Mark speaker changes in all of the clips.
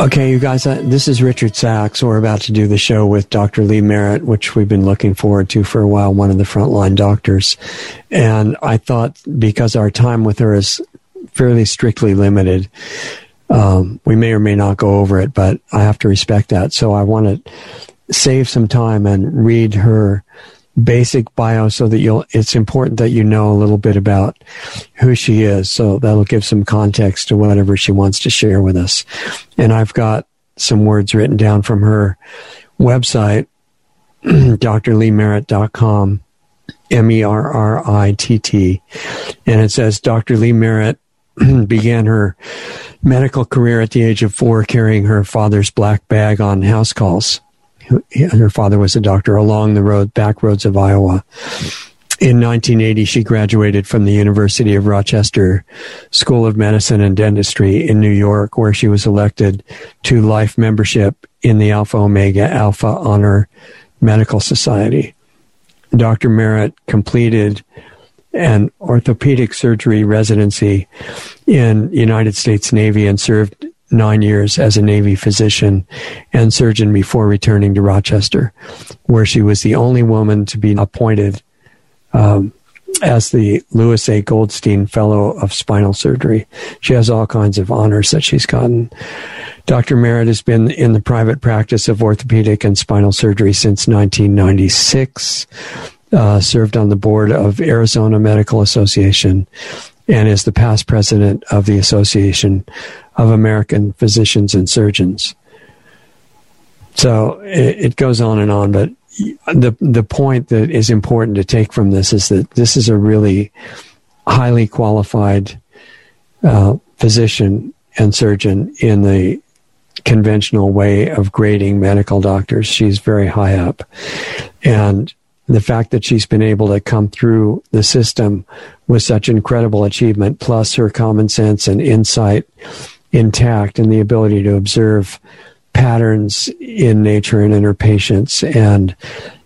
Speaker 1: Okay, you guys, this is Richard Sachs. We're about to do the show with Dr. Lee Merritt, which we've been looking forward to for a while, one of the frontline doctors. And I thought because our time with her is fairly strictly limited, we may or may not go over it, but I have to respect that. So I want to save some time and read her basic bio so that it's important that you know a little bit about who she is. So that'll give some context to whatever she wants to share with us. And I've got some words written down from her website, drleemerritt.com, MERRITT. And it says, Dr. Lee Merritt began her medical career at the age of 4, carrying her father's black bag on house calls. Her father was a doctor along the back roads of Iowa. In 1980, she graduated from the University of Rochester School of Medicine and Dentistry in New York, where she was elected to life membership in the Alpha Omega Alpha Honor Medical Society. Dr. Merritt completed an orthopedic surgery residency in United States Navy and served 9 years as a Navy physician and surgeon before returning to Rochester, where she was the only woman to be appointed as the Louis A. Goldstein Fellow of Spinal Surgery. She has all kinds of honors that she's gotten. Dr. Merritt has been in the private practice of orthopedic and spinal surgery since 1996, served on the board of Arizona Medical Association, and is the past president of the Association of American Physicians and Surgeons. So it goes on, but the point that is important to take from this is that this is a really highly qualified physician and surgeon in the conventional way of grading medical doctors. She's very high up. And the fact that she's been able to come through the system with such incredible achievement, plus her common sense and insight intact, and the ability to observe patterns in nature and in her patients and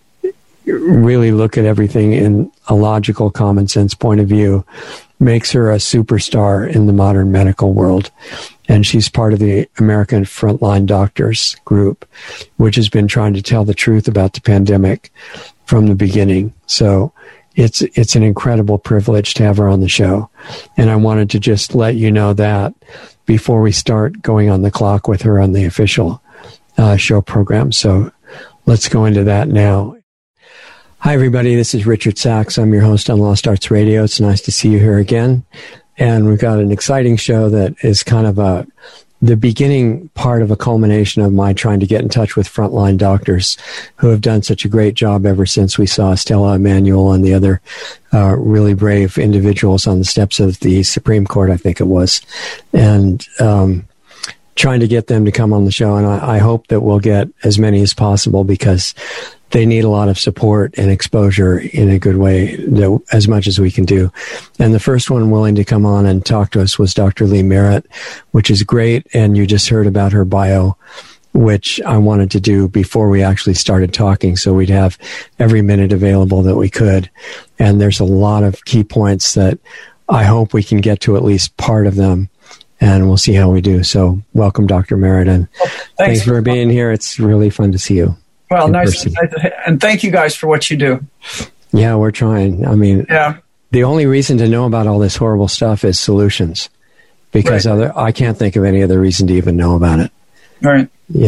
Speaker 1: really look at everything in a logical, common sense point of view, makes her a superstar in the modern medical world. And she's part of the American Frontline Doctors group, which has been trying to tell the truth about the pandemic from the beginning. So it's an incredible privilege to have her on the show. And I wanted to just let you know that before we start going on the clock with her on the official show program. So let's go into that now. Hi, everybody. This is Richard Sachs. I'm your host on Lost Arts Radio. It's nice to see you here again. And we've got an exciting show that is kind of the beginning part of a culmination of my trying to get in touch with frontline doctors who have done such a great job ever since we saw Stella Emanuel and the other really brave individuals on the steps of the Supreme Court, I think it was, and trying to get them to come on the show. And I hope that we'll get as many as possible because they need a lot of support and exposure in a good way, as much as we can do. And the first one willing to come on and talk to us was Dr. Lee Merritt, which is great. And you just heard about her bio, which I wanted to do before we actually started talking, so we'd have every minute available that we could. And there's a lot of key points that I hope we can get to at least part of them. And we'll see how we do. So welcome, Dr. Merritt. And thanks for being here. It's really fun to see you.
Speaker 2: Well, nice. And thank you guys for what you do.
Speaker 1: Yeah, we're trying. I mean, the only reason to know about all this horrible stuff is solutions, because I can't think of any other reason to even know about it.
Speaker 2: Right.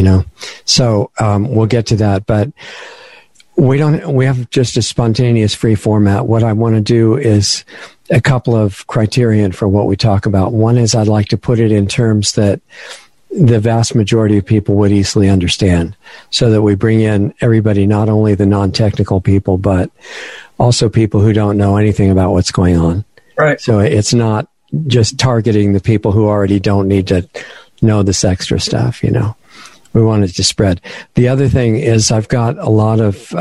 Speaker 1: So we'll get to that, but we have just a spontaneous free format. What I want to do is a couple of criterion for what we talk about. One is I'd like to put it in terms that the vast majority of people would easily understand, so that we bring in everybody, not only the non-technical people, but also people who don't know anything about what's going on.
Speaker 2: Right.
Speaker 1: So it's not just targeting the people who already don't need to know this extra stuff, We want it to spread. The other thing is I've got a lot of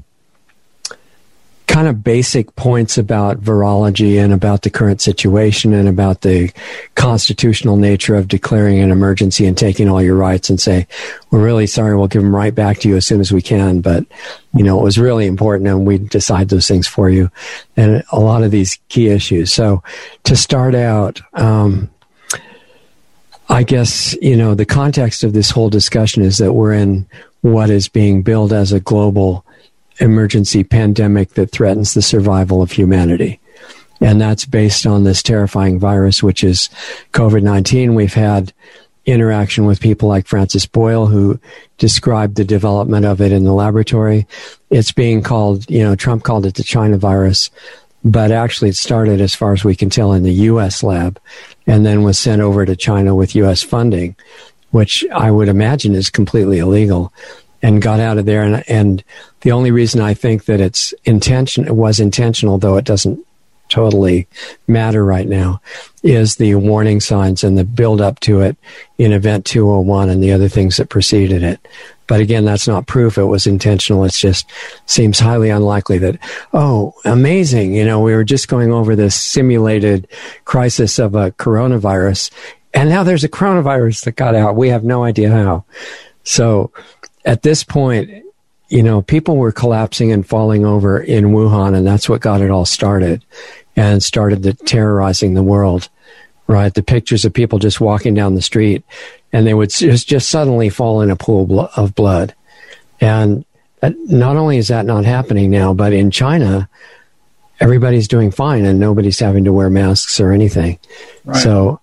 Speaker 1: kind of basic points about virology and about the current situation and about the constitutional nature of declaring an emergency and taking all your rights and say, we're really sorry, we'll give them right back to you as soon as we can. But, it was really important and we decide those things for you. And a lot of these key issues. So to start out, I guess, the context of this whole discussion is that we're in what is being billed as a global emergency pandemic that threatens the survival of humanity. And that's based on this terrifying virus, which is COVID-19. We've had interaction with people like Francis Boyle, who described the development of it in the laboratory. It's being called, Trump called it the China virus, but actually it started, as far as we can tell, in the U.S. lab and then was sent over to China with U.S. funding, which I would imagine is completely illegal, and got out of there. And the only reason I think that it was intentional, though it doesn't totally matter right now, is the warning signs and the build up to it in Event 201 and the other things that preceded it. But again, that's not proof it was intentional. It just seems highly unlikely that, oh, amazing, we were just going over this simulated crisis of a coronavirus, and now there's a coronavirus that got out. We have no idea how. So at this point, people were collapsing and falling over in Wuhan, and that's what got it all started and started terrorizing the world, right? The pictures of people just walking down the street, and they would just suddenly fall in a pool of blood. And not only is that not happening now, but in China, everybody's doing fine and nobody's having to wear masks or anything. Right. So,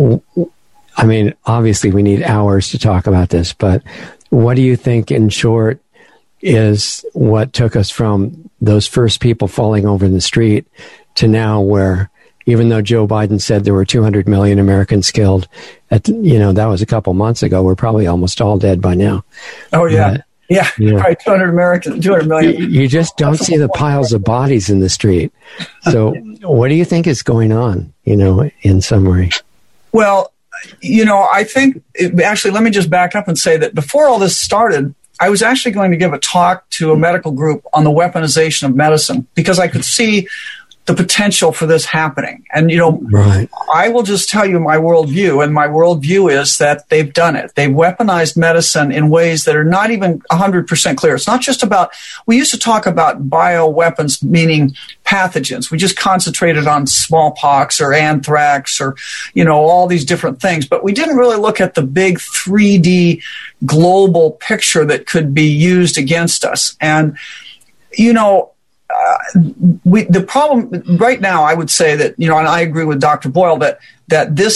Speaker 1: I mean, obviously we need hours to talk about this, but what do you think, in short, is what took us from those first people falling over in the street to now, where even though Joe Biden said there were 200 million Americans killed, that was a couple months ago, we're probably almost all dead by now.
Speaker 2: Oh, yeah. Probably 200 million.
Speaker 1: You just don't see the piles of bodies in the street. So what do you think is going on, in summary?
Speaker 2: Well, I think, actually, let me just back up and say that before all this started, I was actually going to give a talk to a medical group on the weaponization of medicine, because I could see the potential for this happening. And,
Speaker 1: right.
Speaker 2: I will just tell you my worldview, and my worldview is that they've done it. They've weaponized medicine in ways that are not even 100% clear. It's not just about, we used to talk about bioweapons, meaning pathogens. We just concentrated on smallpox or anthrax or, all these different things. But we didn't really look at the big 3D global picture that could be used against us. And, the problem right now, I would say that, and I agree with Dr. Boyle that there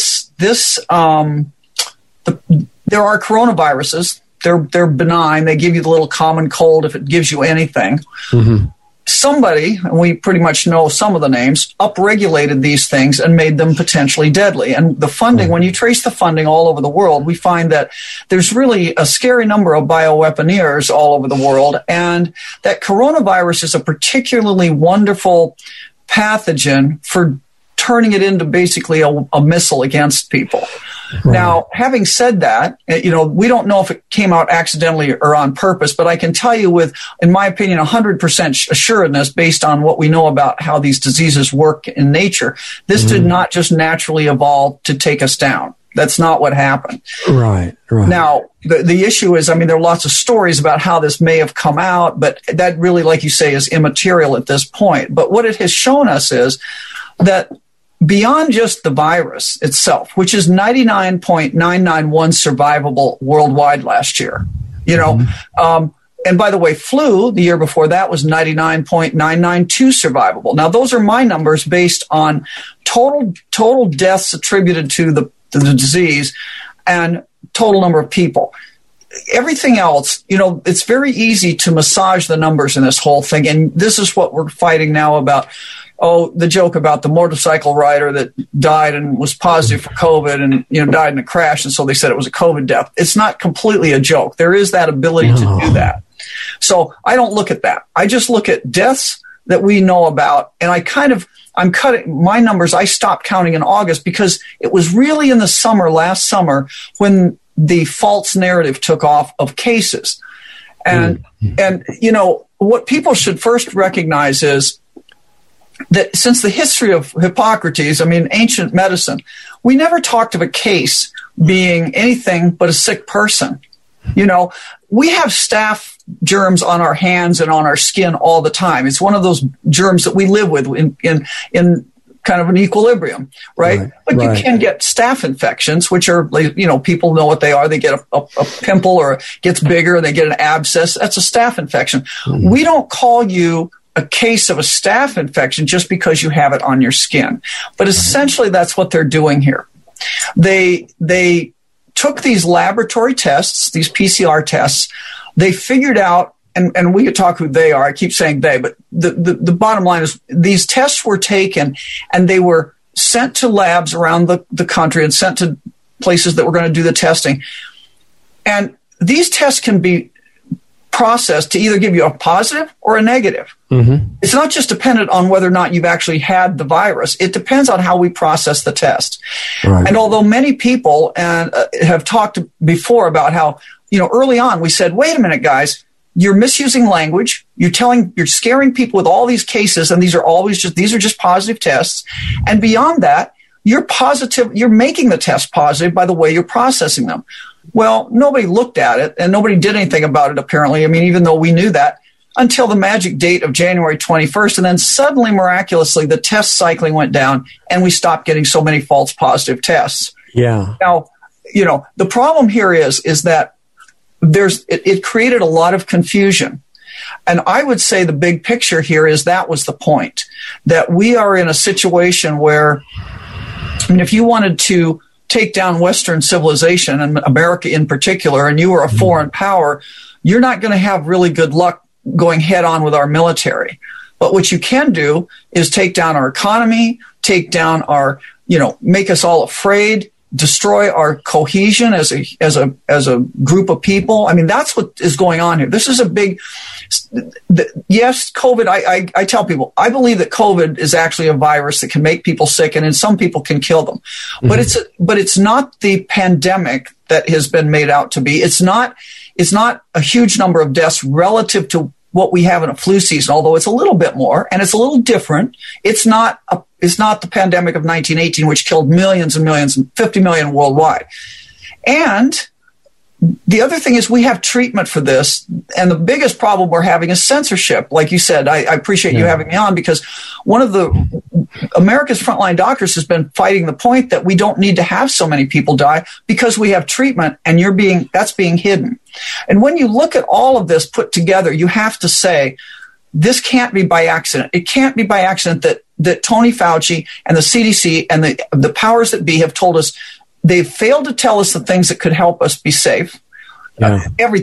Speaker 2: are coronaviruses. They're benign. They give you the little common cold if it gives you anything. Mm-hmm. Somebody, and we pretty much know some of the names, upregulated these things and made them potentially deadly. And the funding, when you trace the funding all over the world, we find that there's really a scary number of bioweaponeers all over the world, and that coronavirus is a particularly wonderful pathogen for turning it into basically a missile against people. Right. Now, having said that, we don't know if it came out accidentally or on purpose, but I can tell you with, in my opinion, 100% assuredness, based on what we know about how these diseases work in nature, this did not just naturally evolve to take us down. That's not what happened.
Speaker 1: Right.
Speaker 2: Now, the issue is, there are lots of stories about how this may have come out, but that really, like you say, is immaterial at this point. But what it has shown us is that beyond just the virus itself, which is 99.991 survivable worldwide last year, and by the way, flu the year before that was 99.992 survivable. Now, those are my numbers based on total deaths attributed to the disease and total number of people. Everything else, it's very easy to massage the numbers in this whole thing. And this is what we're fighting now about. Oh, the joke about the motorcycle rider that died and was positive for COVID and, died in a crash. And so they said it was a COVID death. It's not completely a joke. There is that ability to do that. So I don't look at that. I just look at deaths that we know about. And I'm cutting my numbers. I stopped counting in August because it was really in the last summer, when the false narrative took off of cases. And what people should first recognize is that since the history of Hippocrates, ancient medicine, we never talked of a case being anything but a sick person. We have staph germs on our hands and on our skin all the time. It's one of those germs that we live with in kind of an equilibrium, right? But you can get staph infections, which are, people know what they are. They get a pimple or it gets bigger and they get an abscess. That's a staph infection. Mm-hmm. We don't call you a case of a staph infection just because you have it on your skin. But essentially that's what they're doing here. They took these laboratory tests, these PCR tests, they figured out, and we could talk who they are. I keep saying they, but the bottom line is these tests were taken and they were sent to labs around the country and sent to places that were going to do the testing. And these tests can be processed to either give you a positive or a negative. Mm-hmm. It's not just dependent on whether or not you've actually had the virus. It depends on how we process the test. Right. And although many people have talked before about how, early on we said, wait a minute, guys, you're misusing language. You're scaring people with all these cases, and these are just positive tests. And beyond that, you're making the test positive by the way you're processing them. Well, nobody looked at it and nobody did anything about it, apparently. I mean, even though we knew that until the magic date of January 21st. And then suddenly, miraculously, the test cycling went down and we stopped getting so many false positive tests.
Speaker 1: Yeah.
Speaker 2: Now, the problem here is that it created a lot of confusion. And I would say the big picture here is that was the point, that we are in a situation where, if you wanted to take down Western civilization and America in particular, and you were a foreign power, you're not going to have really good luck going head on with our military. But what you can do is take down our economy, take down our, make us all afraid, destroy our cohesion as a group of people. I mean, that's what is going on here. This is a big, yes, COVID, I tell people, I believe that COVID is actually a virus that can make people sick and some people can kill them. Mm-hmm. But it's not the pandemic that has been made out to be. It's not a huge number of deaths relative to what we have in a flu season, although it's a little bit more and it's a little different. It's not the pandemic of 1918, which killed millions and millions, 50 million worldwide. And the other thing is we have treatment for this. And the biggest problem we're having is censorship. Like you said, I appreciate you having me on, because one of America's frontline doctors has been fighting the point that we don't need to have so many people die because we have treatment and that's being hidden. And when you look at all of this put together, you have to say, this can't be by accident. It can't be by accident that Tony Fauci and the CDC and the powers that be have told us they've failed to tell us the things that could help us be safe. Yeah.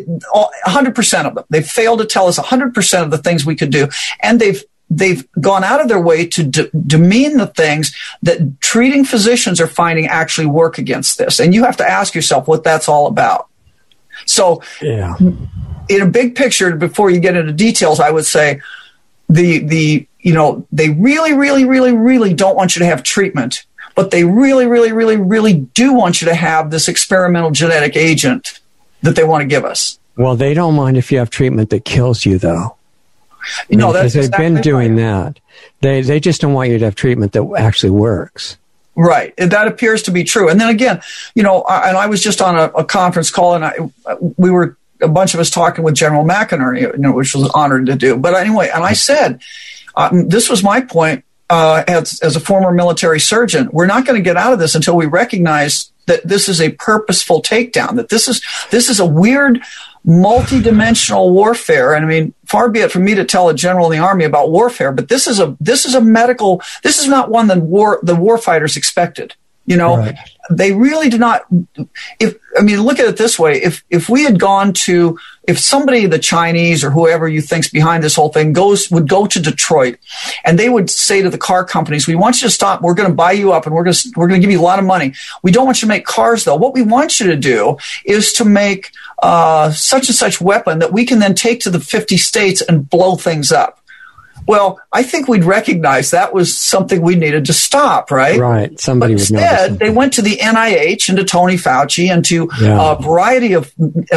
Speaker 2: 100% of them. They've failed to tell us 100% of the things we could do. And they've gone out of their way to demean the things that treating physicians are finding actually work against this. And you have to ask yourself what that's all about. So in a big picture, before you get into details, I would say they really, really, really, really don't want you to have treatment, but they really, really, really, really do want you to have this experimental genetic agent that they want to give us.
Speaker 1: Well, they don't mind if you have treatment that kills you, though.
Speaker 2: That's
Speaker 1: they've been doing that. They just don't want you to have treatment that actually works.
Speaker 2: Right. That appears to be true. And then again, and I was just on a conference call, and we were a bunch of us talking with General McInerney, which was honored to do. But anyway, and I said, this was my point as a former military surgeon. We're not going to get out of this until we recognize that this is a purposeful takedown, that this is a weird, multi-dimensional warfare. And I mean, far be it from me to tell a general in the Army about warfare, but this is a medical, this is not one that the war fighters expected. Right. They really do not. Look at it this way. If we had gone to, if somebody, the Chinese or whoever you think's behind this whole thing would go to Detroit, and they would say to the car companies, we want you to stop. We're going to buy you up and we're going to give you a lot of money. We don't want you to make cars though. What we want you to do is to make such and such weapon that we can then take to the 50 states and blow things up. Well, I think we'd recognize that was something we needed to stop, right?
Speaker 1: Right. Somebody would know.
Speaker 2: Instead, they went to the NIH and to Tony Fauci and to a variety of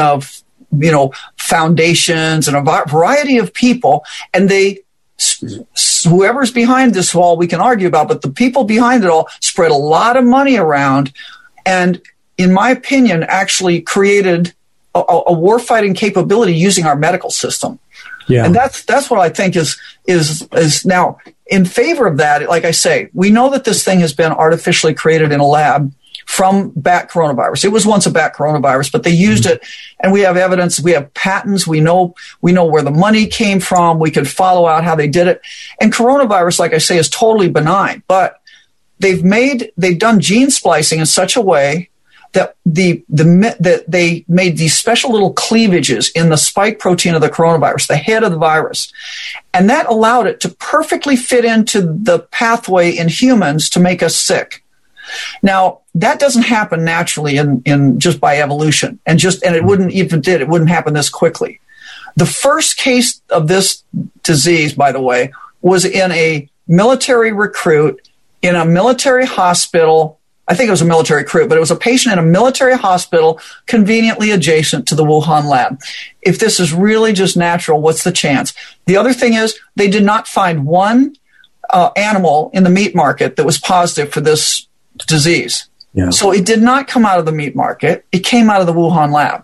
Speaker 2: foundations and a variety of people, and whoever's behind this all we can argue about, but the people behind it all spread a lot of money around, and in my opinion, actually created a warfighting capability using our medical system.
Speaker 1: Yeah.
Speaker 2: And that's what I think is now in favor of that. Like I say, we know that this thing has been artificially created in a lab from bat coronavirus. It was once a bat coronavirus, but they used it, and we have evidence. We have patents. We know where the money came from. We can follow out how they did it. And coronavirus, like I say, is totally benign, but they've done gene splicing in such a way that that they made these special little cleavages in the spike protein of the coronavirus, the head of the virus. And that allowed it to perfectly fit into the pathway in humans to make us sick. Now, that doesn't happen naturally in just by evolution. And it wouldn't, if it did, it wouldn't happen this quickly. The first case of this disease, by the way, was in a military recruit in a military hospital. I think it was a military recruit, but it was a patient in a military hospital conveniently adjacent to the Wuhan lab. If this is really just natural, what's the chance? The other thing is they did not find one animal in the meat market that was positive for this disease.
Speaker 1: Yeah.
Speaker 2: So it did not come out of the meat market. It came out of the Wuhan lab.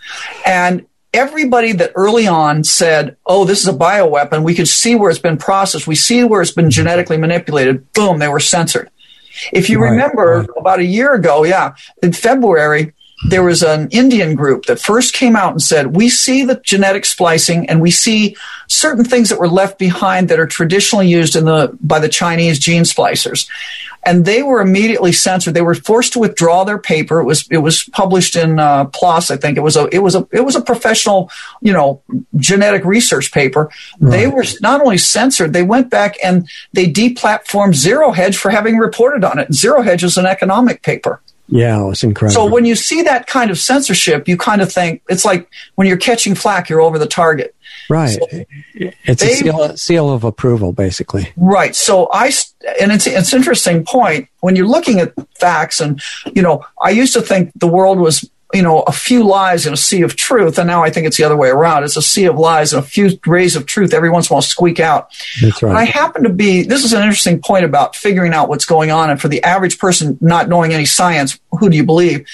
Speaker 2: And everybody that early on said, oh, this is a bioweapon, we could see where it's been processed, we see where it's been genetically manipulated, boom, they were censored. If you remember, about a year ago, in February, there was an Indian group that first came out and said, we see the genetic splicing and we see certain things that were left behind that are traditionally used by the Chinese gene splicers. And they were immediately censored. They were forced to withdraw their paper. It was published in PLOS, I think. It was a professional, genetic research paper. Right. They were not only censored, they went back and they deplatformed Zero Hedge for having reported on it. And Zero Hedge is an economic paper. Yeah, it was incredible. So when you see that kind of censorship, you kind of think it's like when you're catching flack, you're over the target.
Speaker 1: Right. So it's a seal of approval, basically. Right.
Speaker 2: So it's an interesting point when you're looking at facts, and I used to think the world was a few lies in a sea of truth, and now I think it's the other way around. It's a sea of lies and a few rays of truth every once in a while squeak out.
Speaker 1: That's right.
Speaker 2: And I happen to be, this is an interesting point about figuring out what's going on, and for the average person not knowing any science, who do you believe?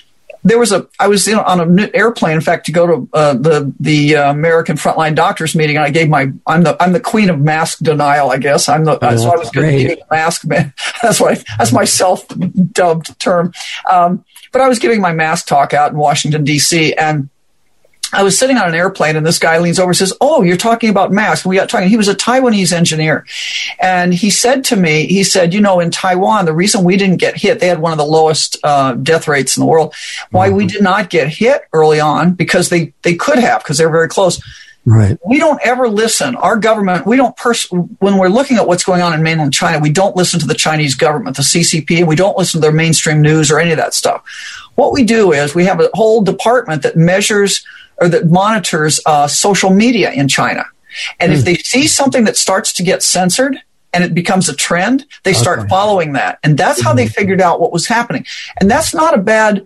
Speaker 2: I was on an airplane, in fact, to go to the American Frontline Doctors meeting, and I gave I'm the queen of mask denial, I guess. So I was going to give a mask man. That's my self-dubbed term. But I was giving my mask talk out in Washington, D.C., and I was sitting on an airplane, and this guy leans over and says, oh, you're talking about masks. And we got talking. He was a Taiwanese engineer. And he said to me, in Taiwan, the reason we didn't get hit, they had one of the lowest death rates in the world. Why we did not get hit early on, because they could have, because they're very close.
Speaker 1: Right.
Speaker 2: We don't ever listen. Our government, when we're looking at what's going on in mainland China, we don't listen to the Chinese government, the CCP, and we don't listen to their mainstream news or any of that stuff. What we do is we have a whole department that measures or that monitors social media in China. And if they see something that starts to get censored and it becomes a trend, they start following that. And that's how they figured out what was happening. And that's not a bad...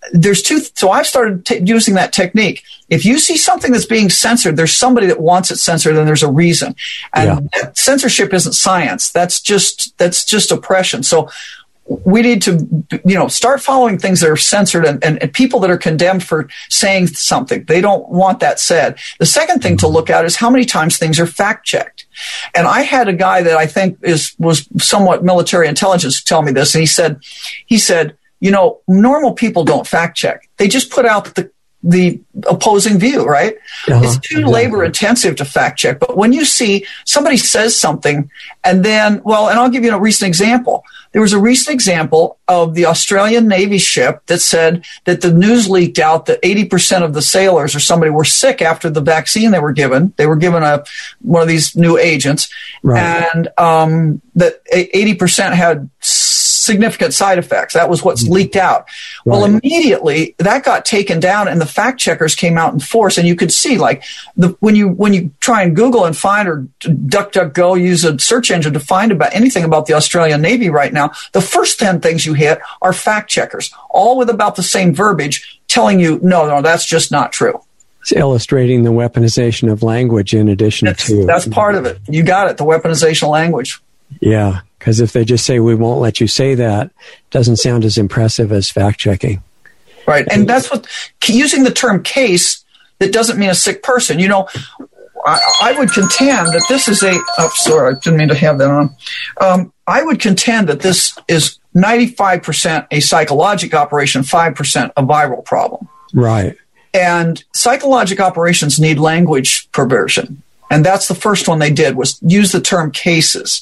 Speaker 2: So I've started using that technique. If you see something that's being censored, there's somebody that wants it censored, and there's a reason. And censorship isn't science. That's just oppression. So we need to, start following things that are censored and people that are condemned for saying something. They don't want that said. The second thing to look at is how many times things are fact-checked. And I had a guy that I think was somewhat military intelligence tell me this, and he said, normal people don't fact check. They just put out the opposing view, right? It's too labor intensive to fact check. But when you see somebody says something and then, and I'll give you a recent example. There was a recent example of the Australian Navy ship that said that the news leaked out that 80% of the sailors or somebody were sick after the vaccine they were given. They were given one of these new agents, and that 80% had significant side effects. That was what's leaked out. Well, immediately that got taken down, and the fact checkers came out in force. And you could see, when you try and Google and find, or DuckDuckGo, use a search engine to find about anything about the Australian Navy right now, the first 10 things you hit are fact checkers, all with about the same verbiage, telling you, no, that's just not true.
Speaker 1: It's illustrating the weaponization of language in addition to...
Speaker 2: That's part of it. You got it, the weaponization of language.
Speaker 1: Yeah, because if they just say, we won't let you say that, it doesn't sound as impressive as fact-checking.
Speaker 2: Right, and that's what, using the term case, that doesn't mean a sick person. I would contend that this is sorry, I didn't mean to have that on. I would contend that this is 95% a psychologic operation, 5% a viral problem.
Speaker 1: Right.
Speaker 2: And psychologic operations need language perversion. And that's the first one they did, was use the term cases.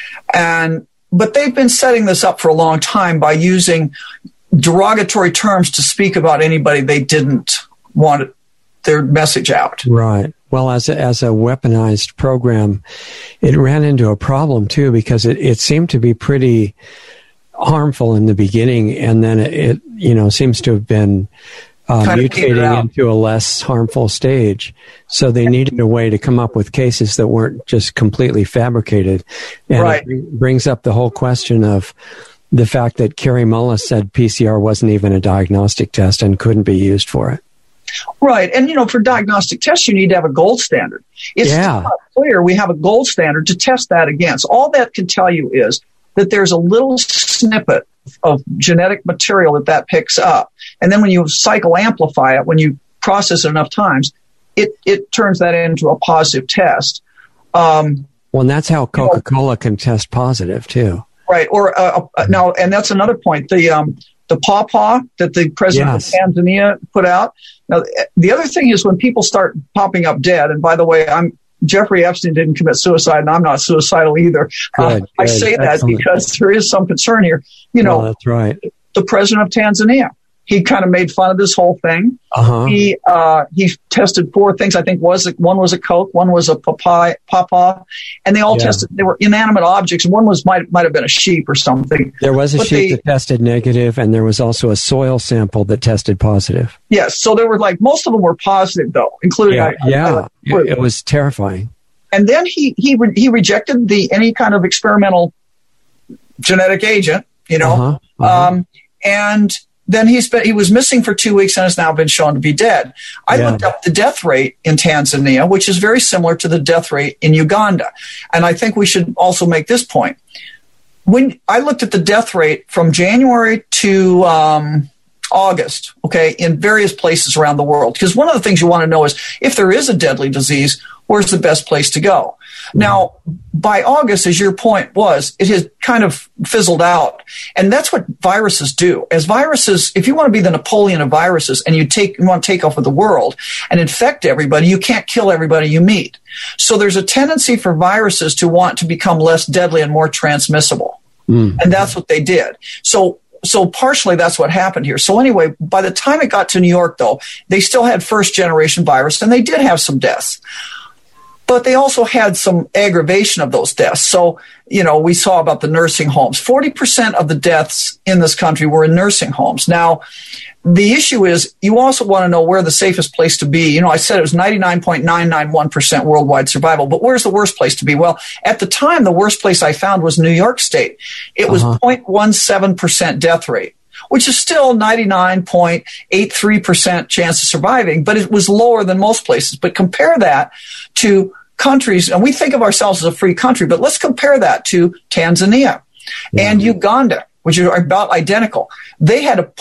Speaker 2: But they've been setting this up for a long time by using derogatory terms to speak about anybody they didn't want their message out.
Speaker 1: Right. Well, as a weaponized program, it ran into a problem too, because it seemed to be pretty harmful in the beginning, and then it seems to have been mutating into a less harmful stage. So they needed a way to come up with cases that weren't just completely fabricated. And
Speaker 2: right.
Speaker 1: It brings up the whole question of the fact that Kary Mullis said PCR wasn't even a diagnostic test and couldn't be used for it.
Speaker 2: Right. And, for diagnostic tests, you need to have a gold standard. It's not clear we have a gold standard to test that against. All that can tell you is that there's a little snippet of genetic material that picks up. And then when you cycle amplify it, when you process it enough times, it turns that into a positive test.
Speaker 1: Well, and that's how Coca-Cola can test positive, too.
Speaker 2: Right. Or now, and that's another point. The pawpaw that the president of Tanzania put out. Now, the other thing is when people start popping up dead, and by the way, Jeffrey Epstein didn't commit suicide, and I'm not suicidal either.
Speaker 1: Good.
Speaker 2: I say that because there is some concern here.
Speaker 1: That's right.
Speaker 2: The president of Tanzania, he kind of made fun of this whole thing.
Speaker 1: Uh-huh.
Speaker 2: He tested 4 things. I think one was a Coke, one was a pawpaw, and they all tested. They were inanimate objects. One might have been a sheep or something.
Speaker 1: There was a sheep that tested negative, and there was also a soil sample that tested positive.
Speaker 2: Yes, so there were most of them were positive though, including
Speaker 1: it was terrifying. And
Speaker 2: then he rejected any kind of experimental genetic agent, and then he was missing for 2 weeks and has now been shown to be dead. I looked up the death rate in Tanzania, which is very similar to the death rate in Uganda. And I think we should also make this point. When I looked at the death rate from January to August, in various places around the world, because one of the things you want to know is if there is a deadly disease, where's the best place to go? Now, by August, as your point was, it has kind of fizzled out. And that's what viruses do. As viruses, if you want to be the Napoleon of viruses and you want to take over the world and infect everybody, you can't kill everybody you meet. So there's a tendency for viruses to want to become less deadly and more transmissible. And that's what they did. So partially that's what happened here. So anyway, by the time it got to New York, though, they still had first generation virus and they did have some deaths. But they also had some aggravation of those deaths. So, we saw about the nursing homes. 40% of the deaths in this country were in nursing homes. Now, the issue is you also want to know where the safest place to be. I said it was 99.991% worldwide survival, but where's the worst place to be? Well, at the time, the worst place I found was New York State. It was 0.17% death rate, which is still 99.83% chance of surviving, but it was lower than most places. But compare that to countries, and we think of ourselves as a free country, but let's compare that to Tanzania and Uganda, which are about identical. They had a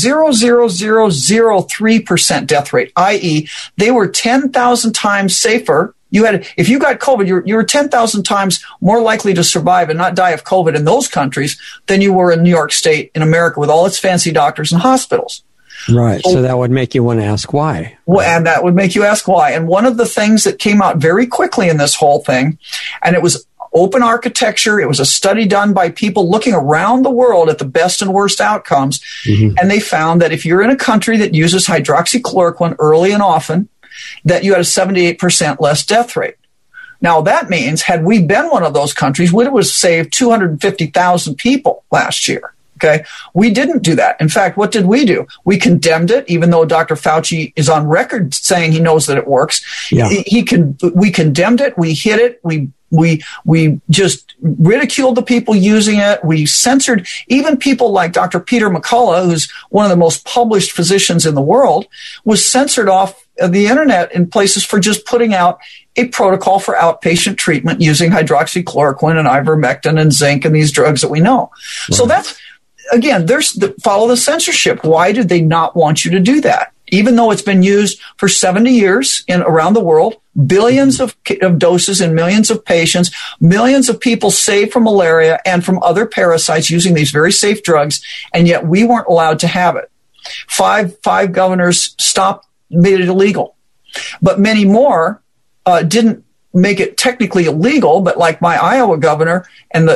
Speaker 2: 0.00003% death rate, i.e., they were 10,000 times safer. If you got COVID, you were 10,000 times more likely to survive and not die of COVID in those countries than you were in New York State in America with all its fancy doctors and hospitals.
Speaker 1: Right. So that would make you want to ask why.
Speaker 2: Well, and that would make you ask why. And one of the things that came out very quickly in this whole thing, and it was open architecture. It was a study done by people looking around the world at the best and worst outcomes. And they found that if you're in a country that uses hydroxychloroquine early and often, that you had a 78% less death rate. Now, that means had we been one of those countries, we would have saved 250,000 people last year. Okay. We didn't do that. In fact, what did we do? We condemned it, even though Dr. Fauci is on record saying he knows that it works.
Speaker 1: Yeah.
Speaker 2: We condemned it. We hid it. We just ridiculed the people using it. We censored even people like Dr. Peter McCullough, who's one of the most published physicians in the world, was censored off the internet in places for just putting out a protocol for outpatient treatment using hydroxychloroquine and ivermectin and zinc and these drugs that we know. Right. So that's, again, follow the censorship. Why did they not want you to do that? even though it's been used for 70 years around the world, billions of doses in millions of patients, millions of people saved from malaria and from other parasites using these very safe drugs, and yet we weren't allowed to have it. Five governors made it illegal, but many more didn't make it technically illegal, but like my Iowa governor, and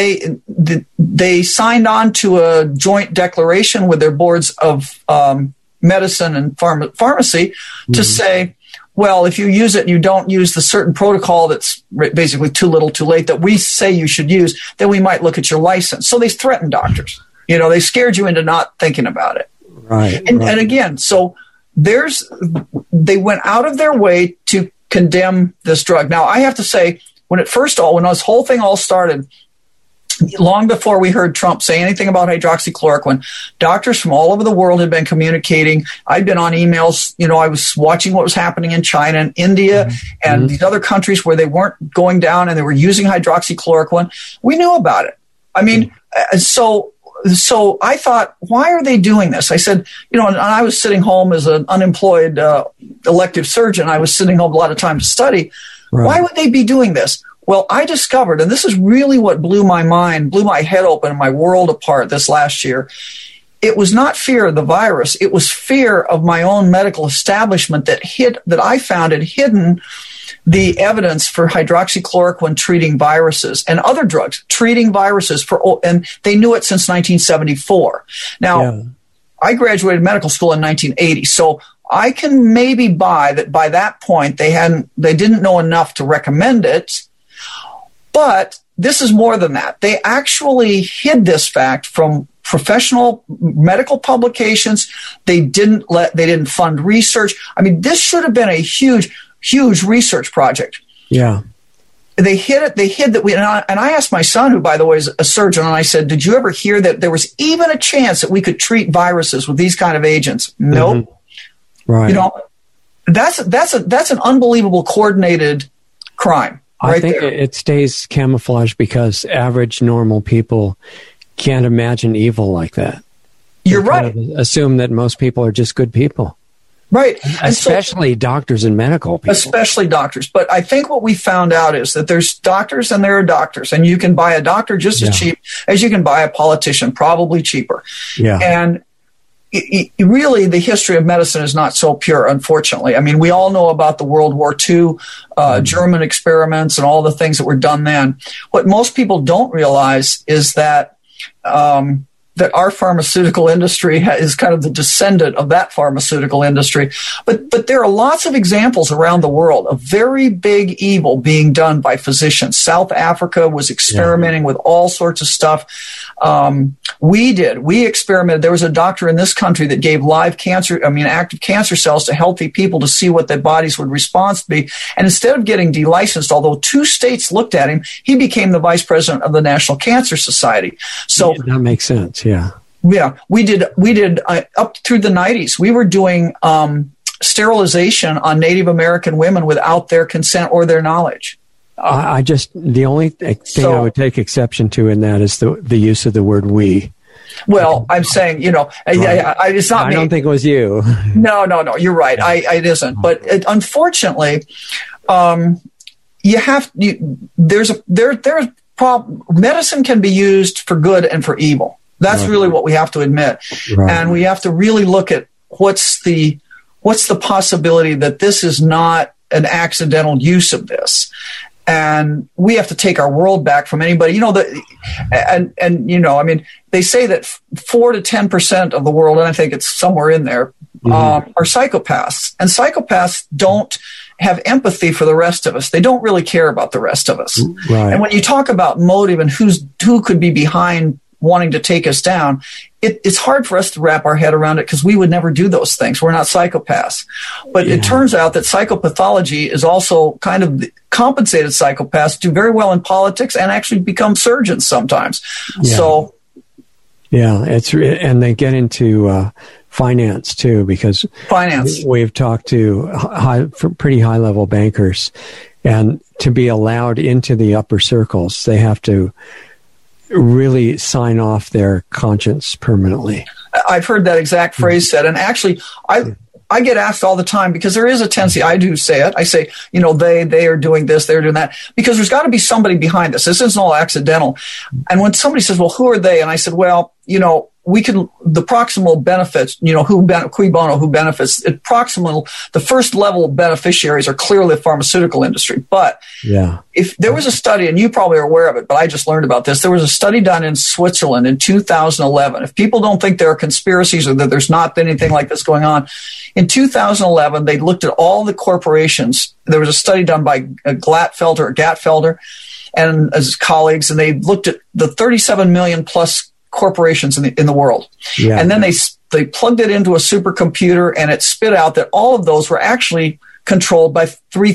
Speaker 2: they signed on to a joint declaration with their boards of medicine and pharmacy to say, well, if you use it and you don't use the certain protocol that's basically too little too late that we say you should use, then we might look at your license. So they threatened doctors. They scared you into not thinking about it.
Speaker 1: Right.
Speaker 2: And again, so they went out of their way to condemn this drug. Now, I have to say, when this whole thing all started, long before we heard Trump say anything about hydroxychloroquine, doctors from all over the world had been communicating. I'd been on emails. I was watching what was happening in China and India and these other countries where they weren't going down and they were using hydroxychloroquine. We knew about it. I mean, so I thought, why are they doing this? I said, and I was sitting home as an unemployed elective surgeon. I was sitting home a lot of time to study. Right. Why would they be doing this? Well, I discovered, and this is really what blew my head open, and my world apart this last year. It was not fear of the virus. It was fear of my own medical establishment that I found had hidden the evidence for hydroxychloroquine treating viruses and other drugs treating viruses and they knew it since 1974. Now, I graduated medical school in 1980, so I can maybe buy that by that point they didn't know enough to recommend it. But this is more than that. They actually hid this fact from professional medical publications. They didn't fund research. I mean, this should have been a huge research project. Yeah. They hid it. They hid that and I asked my son, who, by the way, is a surgeon, and I said, did you ever hear that there was even a chance that we could treat viruses with these kind of agents? Nope. Mm-hmm. Right. That's an unbelievable coordinated crime. Right,
Speaker 1: I think it stays camouflaged because average normal people can't imagine evil like that.
Speaker 2: You're right.
Speaker 1: Assume that most people are just good people.
Speaker 2: Right.
Speaker 1: Especially doctors and medical people.
Speaker 2: Especially doctors. But I think what we found out is that there's doctors and there are doctors. And you can buy a doctor just as cheap as you can buy a politician, probably cheaper. Yeah. And really, the history of medicine is not so pure, unfortunately. I mean, we all know about the World War II German experiments and all the things that were done then. What most people don't realize is that that our pharmaceutical industry is kind of the descendant of that pharmaceutical industry. But there are lots of examples around the world of very big evil being done by physicians. South Africa was experimenting with all sorts of stuff. We experimented. There was a doctor in this country that gave active cancer cells to healthy people to see what their bodies would respond to be. And instead of getting delicensed, although 2 states looked at him, he became the vice president of the National Cancer Society. So
Speaker 1: that makes sense. Yeah.
Speaker 2: Yeah. We did up through the 90s. We were doing, sterilization on Native American women without their consent or their knowledge.
Speaker 1: The only thing I would take exception to in that is the use of the word we.
Speaker 2: Well, I'm saying, it's not me.
Speaker 1: I don't think it was you.
Speaker 2: No, you're right. It isn't. But unfortunately, there's a problem. Medicine can be used for good and for evil. That's really what we have to admit. Right. And we have to really look at what's the possibility that this is not an accidental use of this. And we have to take our world back from anybody, they say that 4 to 10% of the world, and I think it's somewhere in there, are psychopaths. And psychopaths don't have empathy for the rest of us. They don't really care about the rest of us. Right. And when you talk about motive and who could be behind wanting to take us down, it's hard for us to wrap our head around it because we would never do those things. We're not psychopaths. But it turns out that psychopathology is also kind of compensated psychopaths do very well in politics and actually become surgeons sometimes. Yeah. So,
Speaker 1: and they get into finance too, because we've talked to pretty high level bankers, and to be allowed into the upper circles, they have to really sign off their conscience permanently.
Speaker 2: I've heard that exact phrase said. And actually, I get asked all the time, because there is a tendency, I do say it. I say, they are doing this, they're doing that, because there's got to be somebody behind this. This isn't all accidental. And when somebody says, well, who are they? And I said, well, the proximal benefits, cui bono, who benefits, the first level of beneficiaries are clearly the pharmaceutical industry. But if there was a study, and you probably are aware of it, but I just learned about this, there was a study done in Switzerland in 2011. If people don't think there are conspiracies or that there's not anything like this going on, in 2011, they looked at all the corporations. There was a study done by Gatfelder and his colleagues, and they looked at the 37 million plus corporations in the world. Yeah. And then they plugged it into a supercomputer, and it spit out that all of those were actually controlled by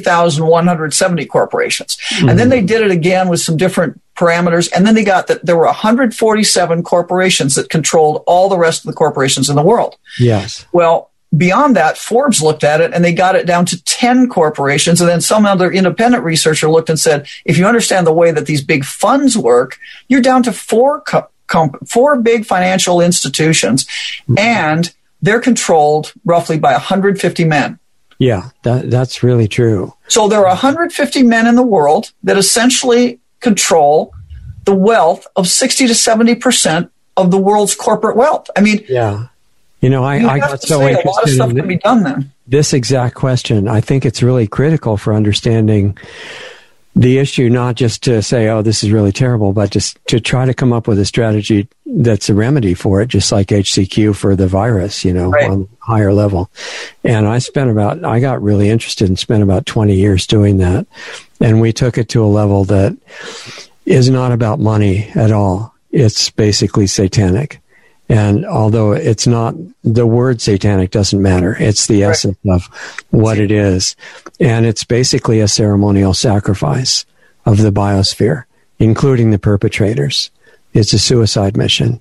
Speaker 2: 3,170 corporations. Mm-hmm. And then they did it again with some different parameters, and then they got that there were 147 corporations that controlled all the rest of the corporations in the world.
Speaker 1: Yes.
Speaker 2: Well, beyond that, Forbes looked at it, and they got it down to 10 corporations. And then some other independent researcher looked and said, if you understand the way that these big funds work, you're down to four big financial institutions, and they're controlled roughly by 150 men.
Speaker 1: Yeah, that's really true.
Speaker 2: So there are 150 men in the world that essentially control the wealth of 60 to 70% of the world's corporate wealth. I mean,
Speaker 1: yeah. I got so interested.
Speaker 2: A lot of stuff can be done then.
Speaker 1: This exact question. I think it's really critical for understanding the issue, not just to say, oh, this is really terrible, but just to try to come up with a strategy that's a remedy for it, just like HCQ for the virus, right, on a higher level. And I got really interested and spent about 20 years doing that. And we took it to a level that is not about money at all. It's basically satanic. And although it's not, the word satanic doesn't matter. It's the essence of what it is. And it's basically a ceremonial sacrifice of the biosphere, including the perpetrators. It's a suicide mission.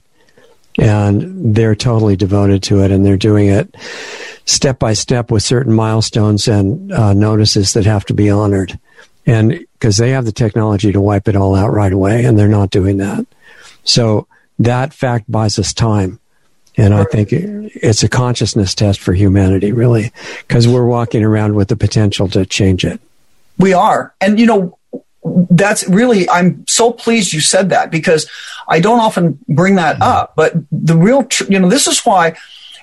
Speaker 1: And they're totally devoted to it, and they're doing it step by step with certain milestones and notices that have to be honored. And because they have the technology to wipe it all out right away, and they're not doing that. So that fact buys us time. And I think it's a consciousness test for humanity, really, because we're walking around with the potential to change it.
Speaker 2: We are. And, that's really, I'm so pleased you said that, because I don't often bring that up. But the real, this is why.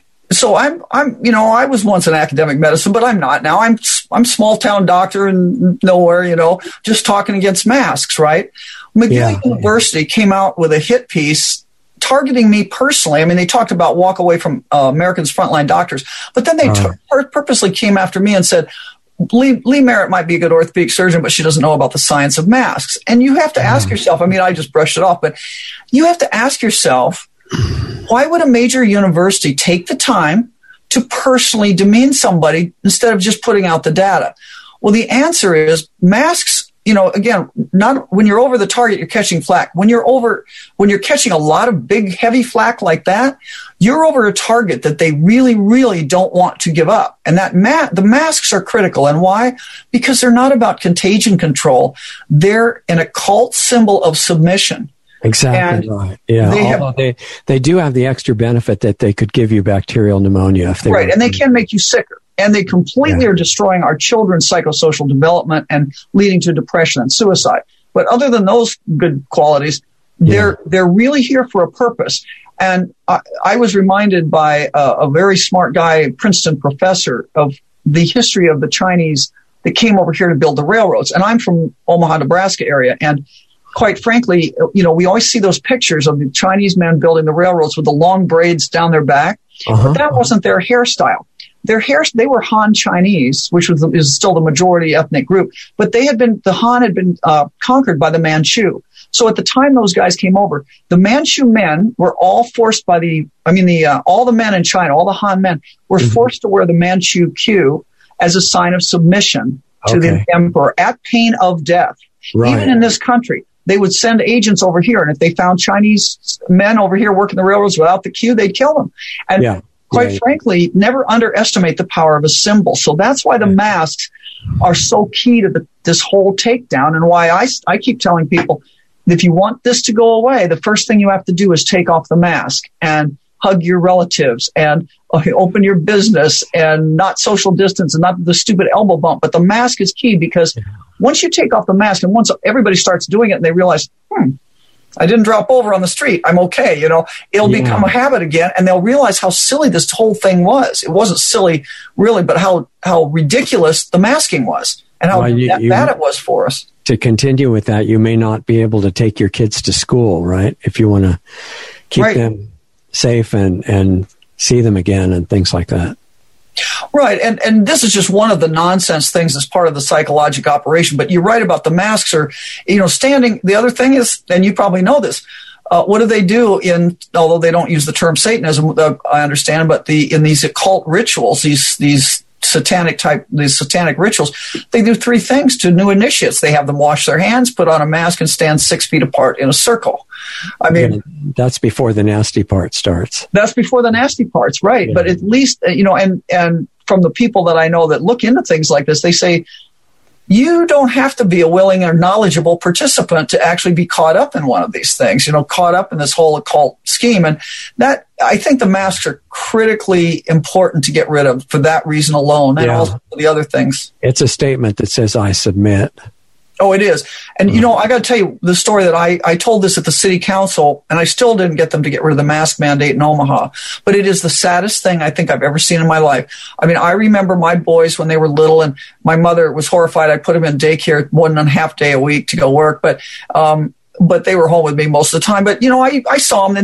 Speaker 2: So I was once in academic medicine, but I'm not now. I'm small town doctor in nowhere, just talking against masks, right? McGill University came out with a hit piece targeting me personally. I mean, they talked about walk away from Americans' frontline doctors, but then they purposely came after me and said, Lee Merritt might be a good orthopedic surgeon, but she doesn't know about the science of masks. And you have to ask yourself, I mean, I just brushed it off, but you have to ask yourself, why would a major university take the time to personally demean somebody instead of just putting out the data? Well, the answer is masks. Again, not when you're over the target, you're catching flak. When you're catching a lot of big, heavy flak like that, you're over a target that they really, really don't want to give up. And the masks are critical. And why? Because they're not about contagion control. They're an occult symbol of submission.
Speaker 1: Exactly right. Yeah. They do have the extra benefit that they could give you bacterial pneumonia if they
Speaker 2: right, and they can make you sicker. And they completely are destroying our children's psychosocial development and leading to depression and suicide. But other than those good qualities, they're really here for a purpose. And I was reminded by a very smart guy, Princeton professor, of the history of the Chinese that came over here to build the railroads. And I'm from Omaha, Nebraska area. And quite frankly, we always see those pictures of the Chinese men building the railroads with the long braids down their back. But that wasn't their hairstyle. They were Han Chinese, which is still the majority ethnic group, but the Han had been conquered by the Manchu. So at the time those guys came over, the Manchu men were all forced by all the men in China, all the Han men were forced to wear the Manchu queue as a sign of submission to the emperor at pain of death. Right. Even in this country, they would send agents over here, and if they found Chinese men over here working the railroads without the queue, they'd kill them. And quite frankly, never underestimate the power of a symbol. So that's why the masks are so key to this whole takedown, and why I keep telling people, if you want this to go away, the first thing you have to do is take off the mask. And hug your relatives and open your business and not social distance and not the stupid elbow bump. But the mask is key, because once you take off the mask and once everybody starts doing it and they realize, I didn't drop over on the street, I'm okay. It'll become a habit again, and they'll realize how silly this whole thing was. It wasn't silly really, but how ridiculous the masking was and how bad it was for us.
Speaker 1: To continue with that, you may not be able to take your kids to school, right? If you want to keep them safe and see them again and things like that.
Speaker 2: Right. And this is just one of the nonsense things as part of the psychologic operation. But you're right about the masks are, standing. The other thing is, and you probably know this, what do they do although they don't use the term Satanism, I understand, but in these occult rituals, these satanic rituals, they do 3 things to new initiates. They have them wash their hands, put on a mask, and stand 6 feet apart in a circle. I mean,
Speaker 1: that's before the nasty part starts.
Speaker 2: That's before the nasty parts, right? Yeah. But at least, and from the people that I know that look into things like this, they say, you don't have to be a willing or knowledgeable participant to actually be caught up in one of these things, caught up in this whole occult scheme. And that, I think the masks are critically important to get rid of for that reason alone, and also for the other things.
Speaker 1: It's a statement that says, I submit.
Speaker 2: Oh, it is. And, I got to tell you the story that I told this at the city council, and I still didn't get them to get rid of the mask mandate in Omaha. But it is the saddest thing I think I've ever seen in my life. I mean, I remember my boys when they were little, and my mother was horrified. I put them in daycare 1.5 days a week to go work. But they were home with me most of the time. But, I saw them, and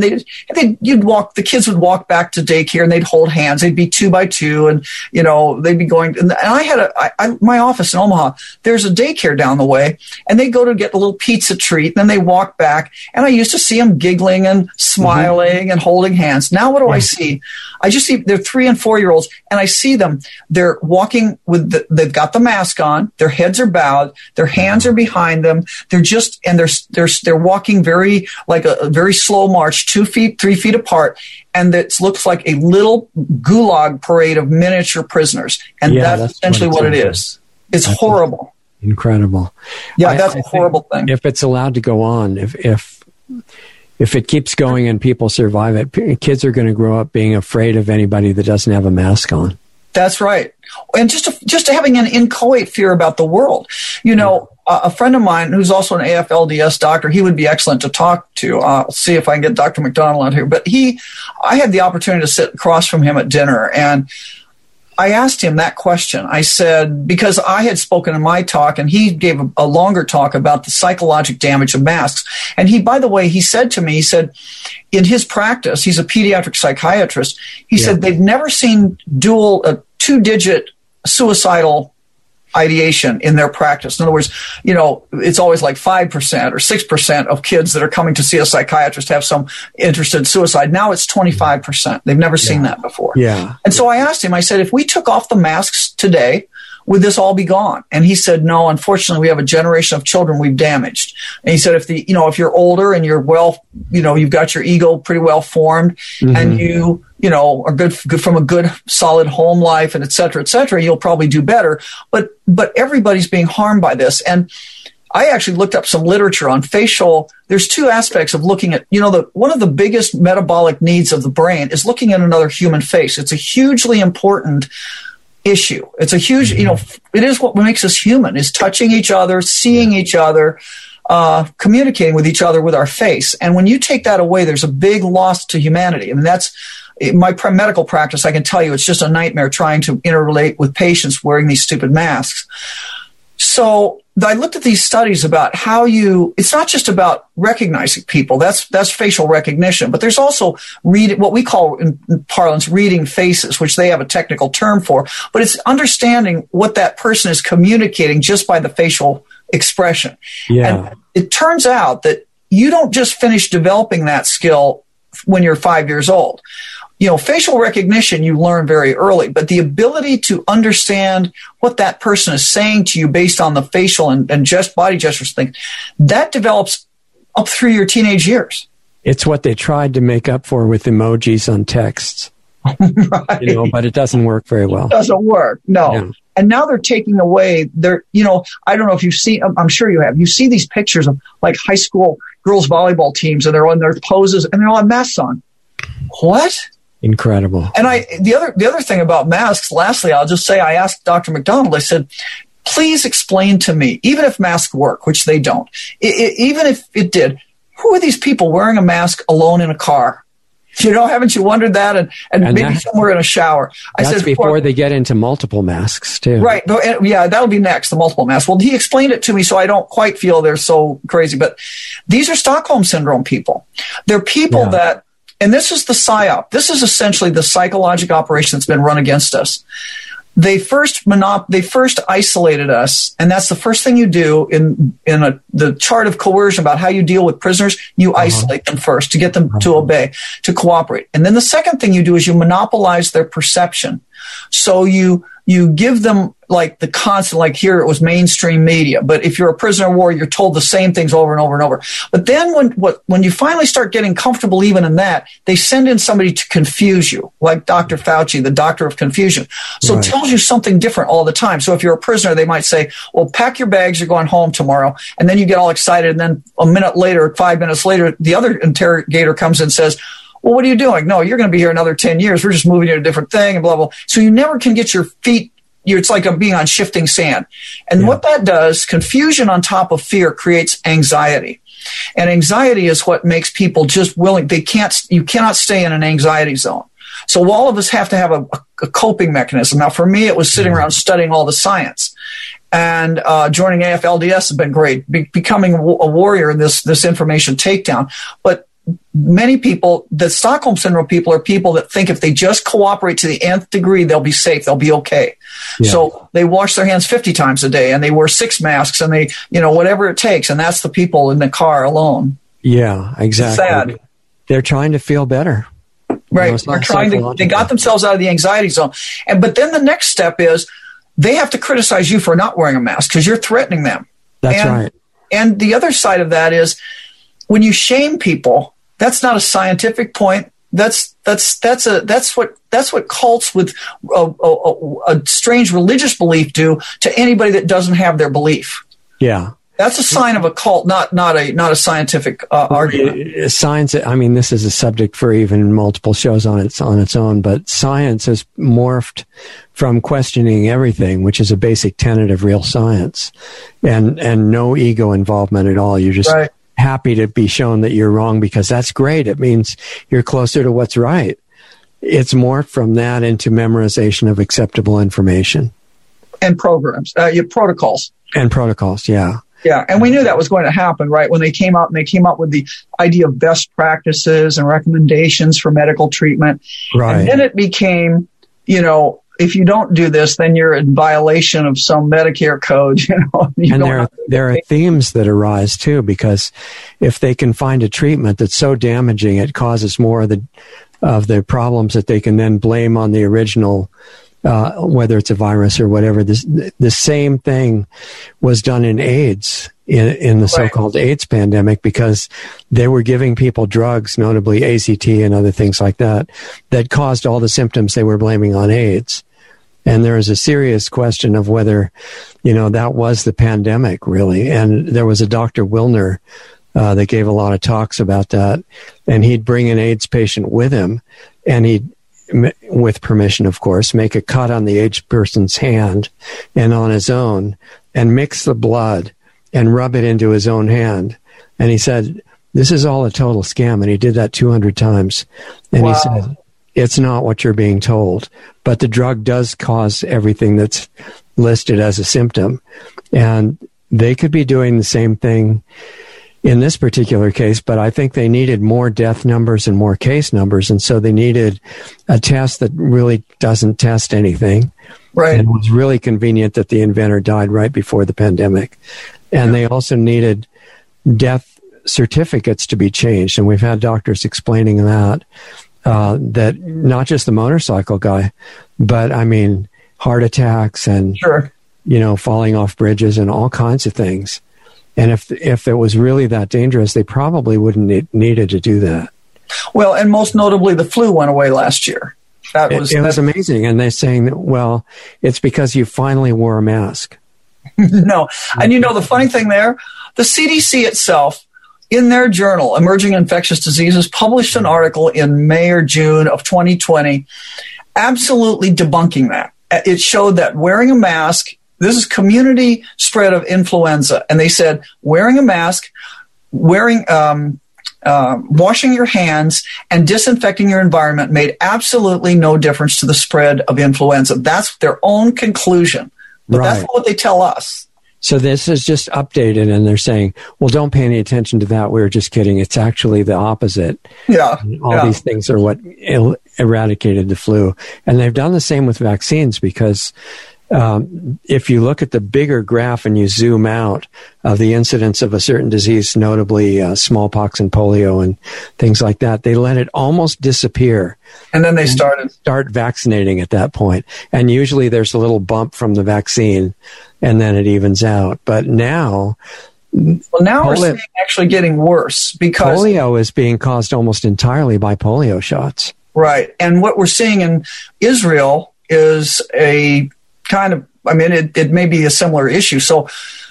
Speaker 2: the kids would walk back to daycare, and they'd hold hands. They'd be 2 by 2, and, they'd be going. And I had my office in Omaha, there's a daycare down the way, and they go to get a little pizza treat, and then they walk back. And I used to see them giggling and smiling and holding hands. Now what do I see? I just see they're 3 and 4 year olds, and I see them. They're walking they've got the mask on. Their heads are bowed. Their hands are behind them. They're walking like a very slow march, 2 feet, 3 feet apart. And it looks like a little gulag parade of miniature prisoners. And that's essentially what it is. It's horrible.
Speaker 1: Incredible.
Speaker 2: Yeah, that's a horrible thing.
Speaker 1: If it's allowed to go on, if it keeps going and people survive it, kids are going to grow up being afraid of anybody that doesn't have a mask on. That's right.
Speaker 2: And just having an inchoate fear about the world. A friend of mine who's also an AFLDS doctor, he would be excellent to talk to. I'll see if I can get Dr. McDonald out here. But I had the opportunity to sit across from him at dinner, and I asked him that question. I said, because I had spoken in my talk, and he gave a longer talk about the psychological damage of masks. And by the way, he said to me, in his practice, he's a pediatric psychiatrist, he said they've never seen 2-digit suicidal ideation in their practice. In other words, it's always like 5% or 6% of kids that are coming to see a psychiatrist have some interest in suicide. Now it's 25%. They've never seen that before.
Speaker 1: Yeah.
Speaker 2: And so I asked him, I said, if we took off the masks today, would this all be gone? And he said, no, unfortunately, we have a generation of children we've damaged. And he said, if you're older and you're you've got your ego pretty well formed, and you are good from a good, solid home life, and et cetera, you'll probably do better. But everybody's being harmed by this. And I actually looked up some literature on facial. There's 2 aspects of looking at, one of the biggest metabolic needs of the brain is looking at another human face. It's a hugely important issue. It's a huge, it is what makes us human, is touching each other, seeing each other, communicating with each other with our face. And when you take that away, there's a big loss to humanity. I mean, that's my medical practice. I can tell you, it's just a nightmare trying to interrelate with patients wearing these stupid masks. So I looked at these studies about how it's not just about recognizing people. That's facial recognition, but there's also what we call in parlance reading faces, which they have a technical term for, but it's understanding what that person is communicating just by the facial expression.
Speaker 1: Yeah.
Speaker 2: And it turns out that you don't just finish developing that skill when you're 5 years old. Facial recognition you learn very early, but the ability to understand what that person is saying to you based on the facial and just body gestures thing, that develops up through your teenage years.
Speaker 1: It's what they tried to make up for with emojis on texts.
Speaker 2: Right.
Speaker 1: But it doesn't work very well.
Speaker 2: It doesn't work. No.
Speaker 1: Yeah.
Speaker 2: And now they're taking away I don't know if you've seen, I'm sure you have. You see these pictures of like high school girls volleyball teams, and they're on their poses and they all have masks on. What?
Speaker 1: Incredible.
Speaker 2: And the other thing about masks, lastly, I'll just say, I asked Dr. McDonald, I said, please explain to me, even if masks work, which they don't, even if it did, who are these people wearing a mask alone in a car? Haven't you wondered that? And maybe somewhere in a shower.
Speaker 1: That's before they get into multiple masks, too.
Speaker 2: Right. Yeah, that'll be next, the multiple masks. Well, he explained it to me, so I don't quite feel they're so crazy. But these are Stockholm Syndrome people. They're people that, and this is the PSYOP. This is essentially the psychological operation that's been run against us. They first isolated us, and that's the first thing you do in the chart of coercion about how you deal with prisoners. You isolate them first to get them to obey, to cooperate. And then the second thing you do is you monopolize their perception. So you give them like the constant, like here it was mainstream media, but if you're a prisoner of war, you're told the same things over and over and over. But then when you finally start getting comfortable even in that, they send in somebody to confuse you, like Dr. Fauci, the doctor of confusion. So it tells you something different all the time. So if you're a prisoner, they might say, well, pack your bags, you're going home tomorrow. And then you get all excited. And then a minute later, 5 minutes later, the other interrogator comes in and says, well, what are you doing? No, you're going to be here another 10 years. We're just moving you to a different thing and blah, blah. So you never can get your feet. It's like being on shifting sand. And what that does, confusion on top of fear creates anxiety. And anxiety is what makes people just willing. You cannot stay in an anxiety zone. So all of us have to have a coping mechanism. Now, for me, it was sitting around studying all the science. And joining AFLDS has been great, becoming a warrior in this information takedown. But many people, the Stockholm Syndrome people, are people that think if they just cooperate to the nth degree, they'll be safe, they'll be okay. Yeah. So they wash their hands 50 times a day and they wear 6 masks and they, whatever it takes. And that's the people in the car alone.
Speaker 1: Yeah, exactly.
Speaker 2: It's sad.
Speaker 1: They're trying to feel better.
Speaker 2: Right. They got themselves out of the anxiety zone. But then the next step is they have to criticize you for not wearing a mask because you're threatening them.
Speaker 1: That's right.
Speaker 2: And the other side of that is when you shame people, that's not a scientific point. That's what cults with a strange religious belief do to anybody that doesn't have their belief.
Speaker 1: Yeah.
Speaker 2: That's a sign of a cult, not a scientific argument.
Speaker 1: Science. I mean, this is a subject for even multiple shows on its own. But science has morphed from questioning everything, which is a basic tenet of real science, and no ego involvement at all. You're just happy to be shown that you're wrong because that's great. It means you're closer to what's right. It's morphed from that into memorization of acceptable information
Speaker 2: and programs, protocols.
Speaker 1: And protocols, yeah.
Speaker 2: Yeah, and we knew that was going to happen, right? When they came out with the idea of best practices and recommendations for medical treatment. Right. And then it became, if you don't do this, then you're in violation of some Medicare code,
Speaker 1: And there are themes that arise too, because if they can find a treatment that's so damaging, it causes more of the problems that they can then blame on the original, whether it's a virus or whatever. The same thing was done in AIDS, in the so-called AIDS pandemic, because they were giving people drugs, notably AZT and other things like that caused all the symptoms they were blaming on AIDS. And there is a serious question of whether, that was the pandemic, really. And there was a Dr. Wilner that gave a lot of talks about that. And he'd bring an AIDS patient with him, and he'd, with permission, of course, make a cut on the AIDS person's hand and on his own, and mix the blood and rub it into his own hand. And he said, this is all a total scam. And he did that 200 times. And he said, it's not what you're being told, but the drug does cause everything that's listed as a symptom. And they could be doing the same thing in this particular case, but I think they needed more death numbers and more case numbers. And so they needed a test that really doesn't test anything. Right. And it was really convenient that the inventor died right before the pandemic. And they also needed death certificates to be changed. And we've had doctors explaining that not just the motorcycle guy, but I mean, heart attacks and, falling off bridges and all kinds of things. And if it was really that dangerous, they probably wouldn't needed to do that.
Speaker 2: Well, and most notably, the flu went away last year. It was
Speaker 1: amazing. And they're saying that, it's because you finally wore a mask.
Speaker 2: No. And the funny thing there, the CDC itself in their journal, Emerging Infectious Diseases, published an article in May or June of 2020, absolutely debunking that. It showed that wearing a mask, this is community spread of influenza, and they said wearing a mask, washing your hands, and disinfecting your environment made absolutely no difference to the spread of influenza. That's their own conclusion, but that's not what they tell us.
Speaker 1: So this is just updated, and they're saying, well, don't pay any attention to that. We were just kidding. It's actually the opposite.
Speaker 2: Yeah.
Speaker 1: All these things are what eradicated the flu. And they've done the same with vaccines, because if you look at the bigger graph and you zoom out of the incidence of a certain disease, notably smallpox and polio and things like that, they let it almost disappear.
Speaker 2: And then they start
Speaker 1: vaccinating at that point. And usually there's a little bump from the vaccine, and then it evens out. But now...
Speaker 2: we're seeing actually getting worse, because...
Speaker 1: polio is being caused almost entirely by polio shots.
Speaker 2: Right. And what we're seeing in Israel is a kind of, it may be a similar issue. So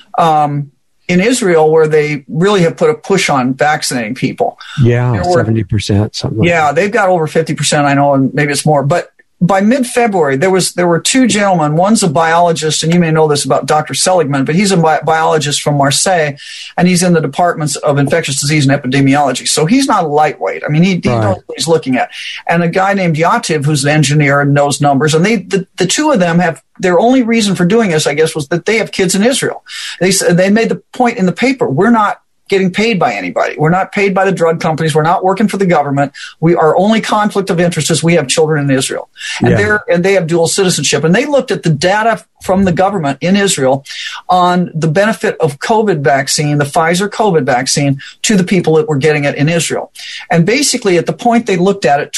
Speaker 2: in Israel, where they really have put a push on vaccinating people.
Speaker 1: Yeah, 70%, something like that.
Speaker 2: They've got over 50%, I know, and maybe it's more. But by mid-February, there were two gentlemen. One's a biologist, and you may know this about Dr. Seligman, but he's a biologist from Marseille, and he's in the departments of infectious disease and epidemiology. So he's not a lightweight. He knows what he's looking at. And a guy named Yativ, who's an engineer and knows numbers, and the two of them have, their only reason for doing this, I guess, was that they have kids in Israel. They made the point in the paper, we're not getting paid by anybody. We're not paid by the drug companies. We're not working for the government. Our only conflict of interest is we have children in Israel, and they have dual citizenship. And they looked at the data from the government in Israel on the benefit of COVID vaccine, the Pfizer COVID vaccine, to the people that were getting it in Israel. And basically, at the point they looked at it,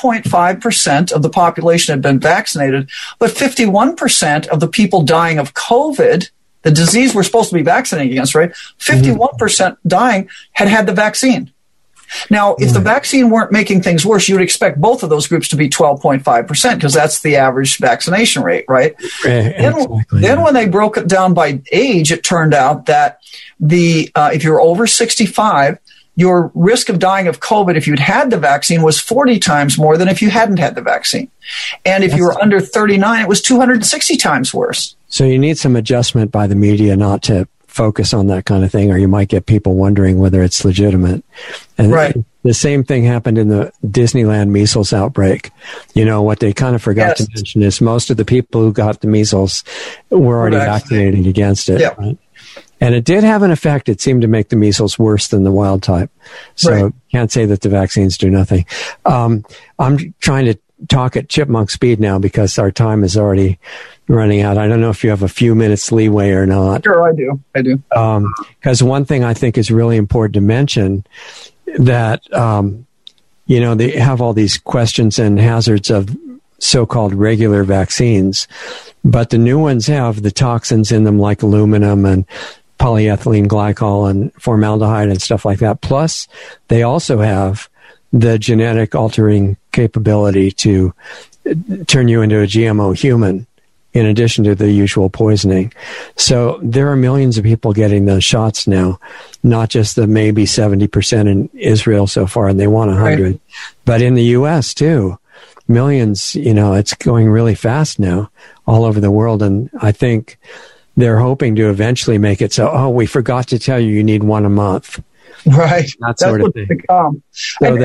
Speaker 2: 12.5% of the population had been vaccinated, but 51% of the people dying of COVID, the disease we're supposed to be vaccinating against, right? 51% dying had the vaccine. Now, if the vaccine weren't making things worse, you would expect both of those groups to be 12.5%, because that's the average vaccination rate, right? Then when they broke it down by age, it turned out that if you're over 65, your risk of dying of COVID, if you'd had the vaccine, was 40 times more than if you hadn't had the vaccine. And if you were under 39, it was 260 times worse.
Speaker 1: So you need some adjustment by the media not to focus on that kind of thing, or you might get people wondering whether it's legitimate. And the same thing happened in the Disneyland measles outbreak. What they kind of forgot to mention is most of the people who got the measles were already vaccinated against it. Yeah. Right? And it did have an effect. It seemed to make the measles worse than the wild type. So can't say that the vaccines do nothing. I'm trying to talk at chipmunk speed now because our time is already running out. I don't know if you have a few minutes leeway or not.
Speaker 2: Sure, I do.
Speaker 1: Because one thing I think is really important to mention, that, they have all these questions and hazards of so-called regular vaccines, but the new ones have the toxins in them like aluminum and polyethylene glycol and formaldehyde and stuff like that. Plus, they also have the genetic altering capability to turn you into a GMO human, in addition to the usual poisoning. So there are millions of people getting those shots now, not just the maybe 70% in Israel so far, and they want 100, but in the U.S. too. Millions, it's going really fast now all over the world. And I think they're hoping to eventually make it so, we forgot to tell you need one a month.
Speaker 2: Right.
Speaker 1: That sort of thing.
Speaker 2: So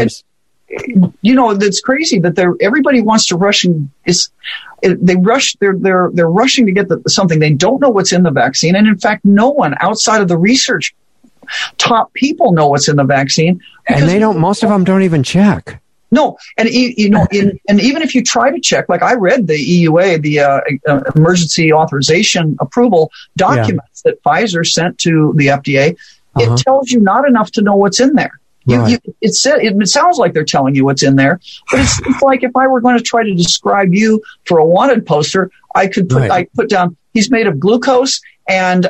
Speaker 2: it's crazy that everybody wants to rush and they're rushing to get something. They don't know what's in the vaccine. And in fact, no one outside of the research top people know what's in the vaccine.
Speaker 1: And most of them don't even check.
Speaker 2: No, and and even if you try to check, like I read the EUA, the emergency authorization approval documents that Pfizer sent to the FDA, it tells you not enough to know what's in there. It sounds like they're telling you what's in there, but it's like if I were going to try to describe you for a wanted poster, I could put down he's made of glucose and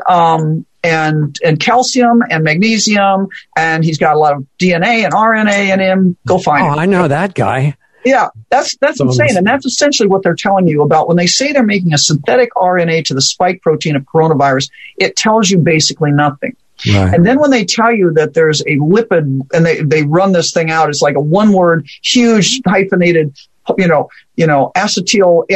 Speaker 2: calcium and magnesium, and he's got a lot of DNA and RNA in him. Go find him.
Speaker 1: I know that guy.
Speaker 2: Yeah, that's insane. And that's essentially what they're telling you about when they say they're making a synthetic RNA to the spike protein of coronavirus. It tells you basically nothing.
Speaker 1: Right.
Speaker 2: And then when they tell you that there's a lipid, and they run this thing out, it's like a one-word, huge hyphenated, acetyl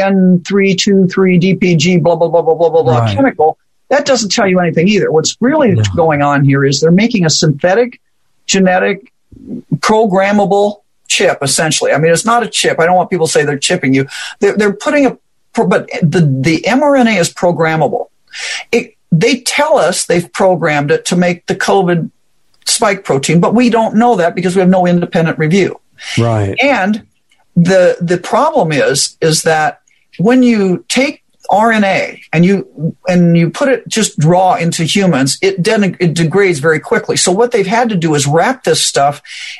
Speaker 2: N323 DPG, blah, blah, blah, blah, blah, blah, blah, chemical. That doesn't tell you anything either. What's really going on here is they're making a synthetic, genetic, programmable chip, essentially. I mean, it's not a chip. I don't want people to say they're chipping you. They're putting but the mRNA is programmable. They tell us they've programmed it to make the COVID spike protein, but we don't know that because we have no independent review.
Speaker 1: Right.
Speaker 2: And the problem is that when you take RNA and you put it just raw into humans, it degrades very quickly. So what they've had to do is wrap this stuff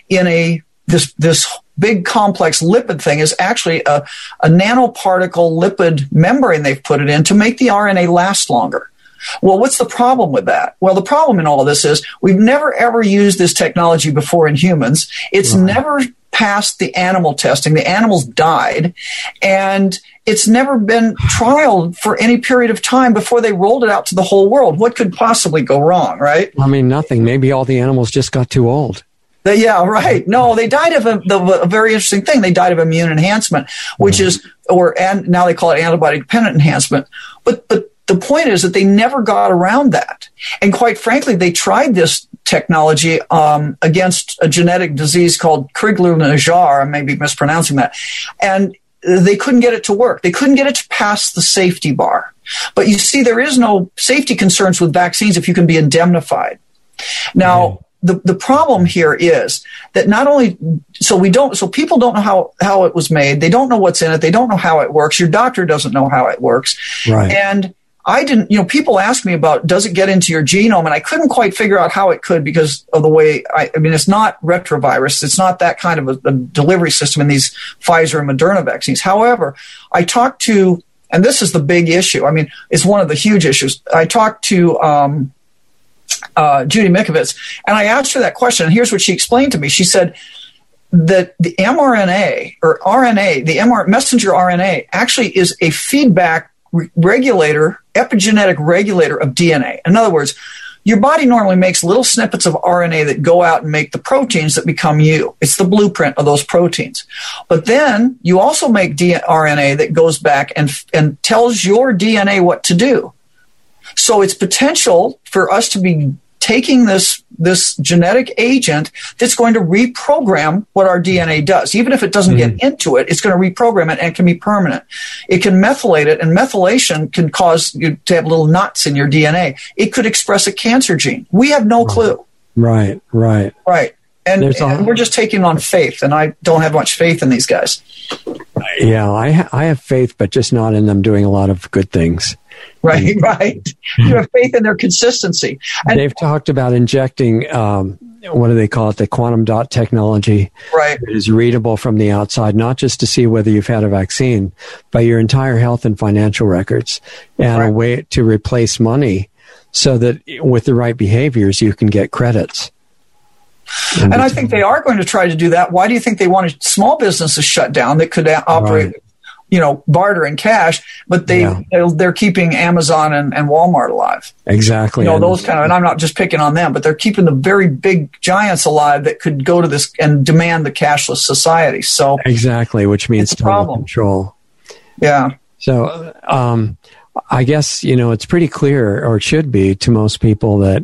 Speaker 2: in this big complex lipid thing is actually a nanoparticle lipid membrane they've put it in to make the RNA last longer. Well, what's the problem with that? Well, the problem in all of this is we've never ever used this technology before in humans. It's never passed the animal testing. The animals died, and it's never been trialed for any period of time before they rolled it out to the whole world. What could possibly go wrong, right?
Speaker 1: I mean, nothing. Maybe all the animals just got too old.
Speaker 2: Yeah, right. No, they died of a very interesting thing. They died of immune enhancement, which is, and now they call it antibody-dependent enhancement. But the point is that they never got around that. And quite frankly, they tried this technology against a genetic disease called Crigler-Najjar. I may be mispronouncing that. And they couldn't get it to work. They couldn't get it to pass the safety bar. But you see, there is no safety concerns with vaccines if you can be indemnified. Now, the problem here is that not only, so people don't know how it was made. They don't know what's in it. They don't know how it works. Your doctor doesn't know how it works.
Speaker 1: Right.
Speaker 2: And I didn't, people ask me about, does it get into your genome? And I couldn't quite figure out how it could because of the way, I mean, it's not retrovirus. It's not that kind of a delivery system in these Pfizer and Moderna vaccines. However, I talked to, and this is the big issue. I mean, it's one of the huge issues. I talked to, Judy Mikovits, and I asked her that question, and here's what she explained to me. She said that the mRNA or RNA, the messenger RNA, actually is a feedback regulator, epigenetic regulator of DNA. In other words, your body normally makes little snippets of RNA that go out and make the proteins that become you. It's the blueprint of those proteins. But then you also make RNA that goes back and tells your DNA what to do. So it's potential for us to be taking this genetic agent that's going to reprogram what our DNA does. Even if it doesn't get into it, it's going to reprogram it and it can be permanent. It can methylate it, and methylation can cause you to have little knots in your DNA. It could express a cancer gene. We have no clue.
Speaker 1: Right.
Speaker 2: And we're just taking on faith, and I don't have much faith in these guys.
Speaker 1: Yeah, I have faith, but just not in them doing a lot of good things.
Speaker 2: Right. You have faith in their consistency. And
Speaker 1: they've talked about injecting, what do they call it, the quantum dot technology.
Speaker 2: Right.
Speaker 1: It is readable from the outside, not just to see whether you've had a vaccine, but your entire health and financial records, and a way to replace money so that with the right behaviors, you can get credits.
Speaker 2: And I think they are going to try to do that. Why do you think they wanted small businesses shut down that could operate, barter and cash, but they're keeping Amazon and Walmart alive?
Speaker 1: Exactly.
Speaker 2: Those kind of, and I'm not just picking on them, but they're keeping the very big giants alive that could go to this and demand the cashless society. So
Speaker 1: exactly, which means total control.
Speaker 2: Yeah.
Speaker 1: So I guess, it's pretty clear, or it should be to most people, that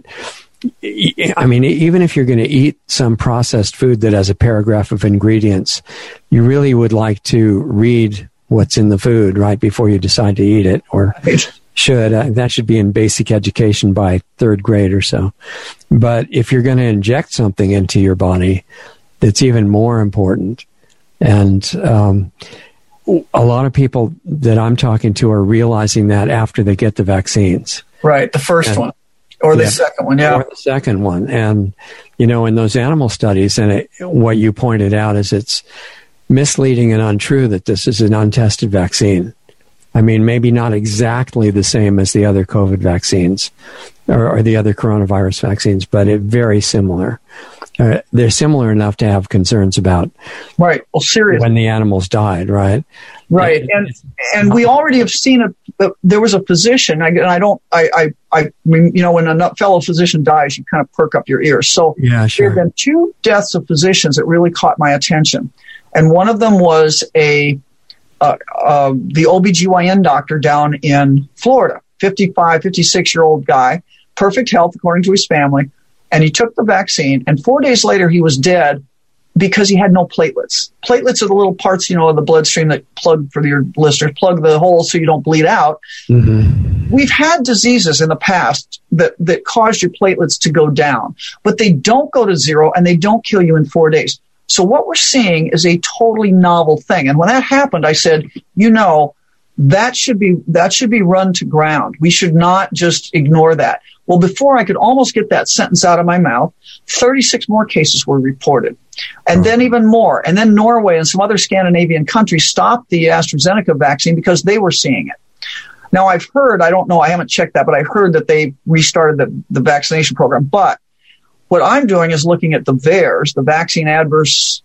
Speaker 1: I mean, even if you're going to eat some processed food that has a paragraph of ingredients, you really would like to read what's in the food right before you decide to eat it, or should. That should be in basic education by third grade or so. But if you're going to inject something into your body, that's even more important. And a lot of people that I'm talking to are realizing that after they get the vaccines.
Speaker 2: Right, the first one. Or the second one,
Speaker 1: Or the second one. And, in those animal studies, and what you pointed out is it's misleading and untrue that this is an untested vaccine. I mean, maybe not exactly the same as the other COVID vaccines or the other coronavirus vaccines, but very similar. they're similar enough to have concerns about.
Speaker 2: Right. Well, seriously.
Speaker 1: When the animals died, right?
Speaker 2: Right. And we already have seen there was a physician, when a fellow physician dies, you kind of perk up your ears. So
Speaker 1: yeah, sure.
Speaker 2: There have been 2 deaths of physicians that really caught my attention. And one of them was the OBGYN doctor down in Florida, 56-year-old guy, perfect health according to his family. And he took the vaccine, and 4 days later he was dead because he had no platelets. Platelets are the little parts, of the bloodstream that plug, for your listeners, plug the hole so you don't bleed out.
Speaker 1: Mm-hmm.
Speaker 2: We've had diseases in the past that cause your platelets to go down, but they don't go to zero and they don't kill you in 4 days. So what we're seeing is a totally novel thing. And when that happened, I said, that should be run to ground. We should not just ignore that. Well, before I could almost get that sentence out of my mouth, 36 more cases were reported. And then even more. And then Norway and some other Scandinavian countries stopped the AstraZeneca vaccine because they were seeing it. Now, I've heard, I don't know, I haven't checked that, but I've heard that they restarted the vaccination program. But what I'm doing is looking at the VAERS, the Vaccine Adverse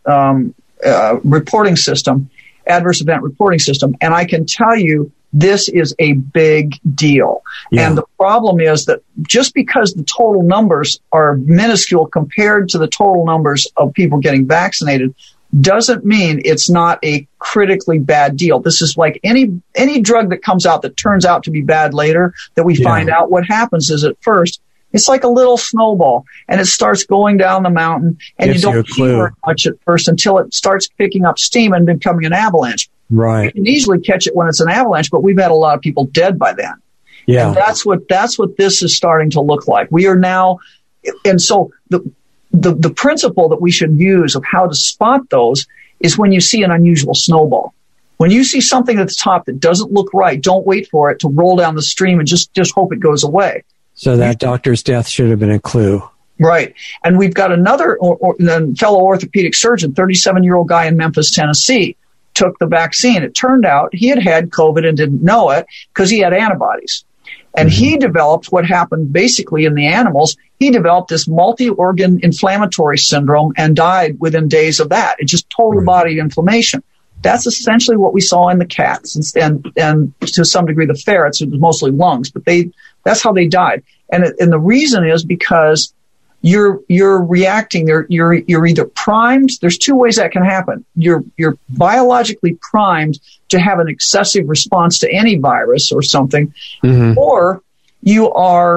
Speaker 2: Reporting System, Adverse Event Reporting System, and I can tell you this is a big deal. Yeah. And the problem is that just because the total numbers are minuscule compared to the total numbers of people getting vaccinated doesn't mean it's not a critically bad deal. This is like any drug that comes out that turns out to be bad later that we find out. What happens is at first it's like a little snowball, and it starts going down the mountain, and you don't see very much at first until it starts picking up steam and becoming an avalanche.
Speaker 1: Right.
Speaker 2: You can easily catch it when it's an avalanche, but we've had a lot of people dead by then.
Speaker 1: Yeah.
Speaker 2: And that's what this is starting to look like. We are now, and so the principle that we should use of how to spot those is when you see an unusual snowball. When you see something at the top that doesn't look right, don't wait for it to roll down the stream and just hope it goes away.
Speaker 1: So that doctor's death should have been a clue.
Speaker 2: Right. And we've got another fellow orthopedic surgeon, 37-year-old guy in Memphis, Tennessee, took the vaccine. It turned out he had COVID and didn't know it because he had antibodies. And he developed what happened basically in the animals. He developed this multi-organ inflammatory syndrome and died within days of that. It just total body inflammation. That's essentially what we saw in the cats and to some degree the ferrets. It was mostly lungs, but that's how they died. And the reason is because you're reacting. You're either primed. There's 2 ways that can happen. You're biologically primed to have an excessive response to any virus or something, or you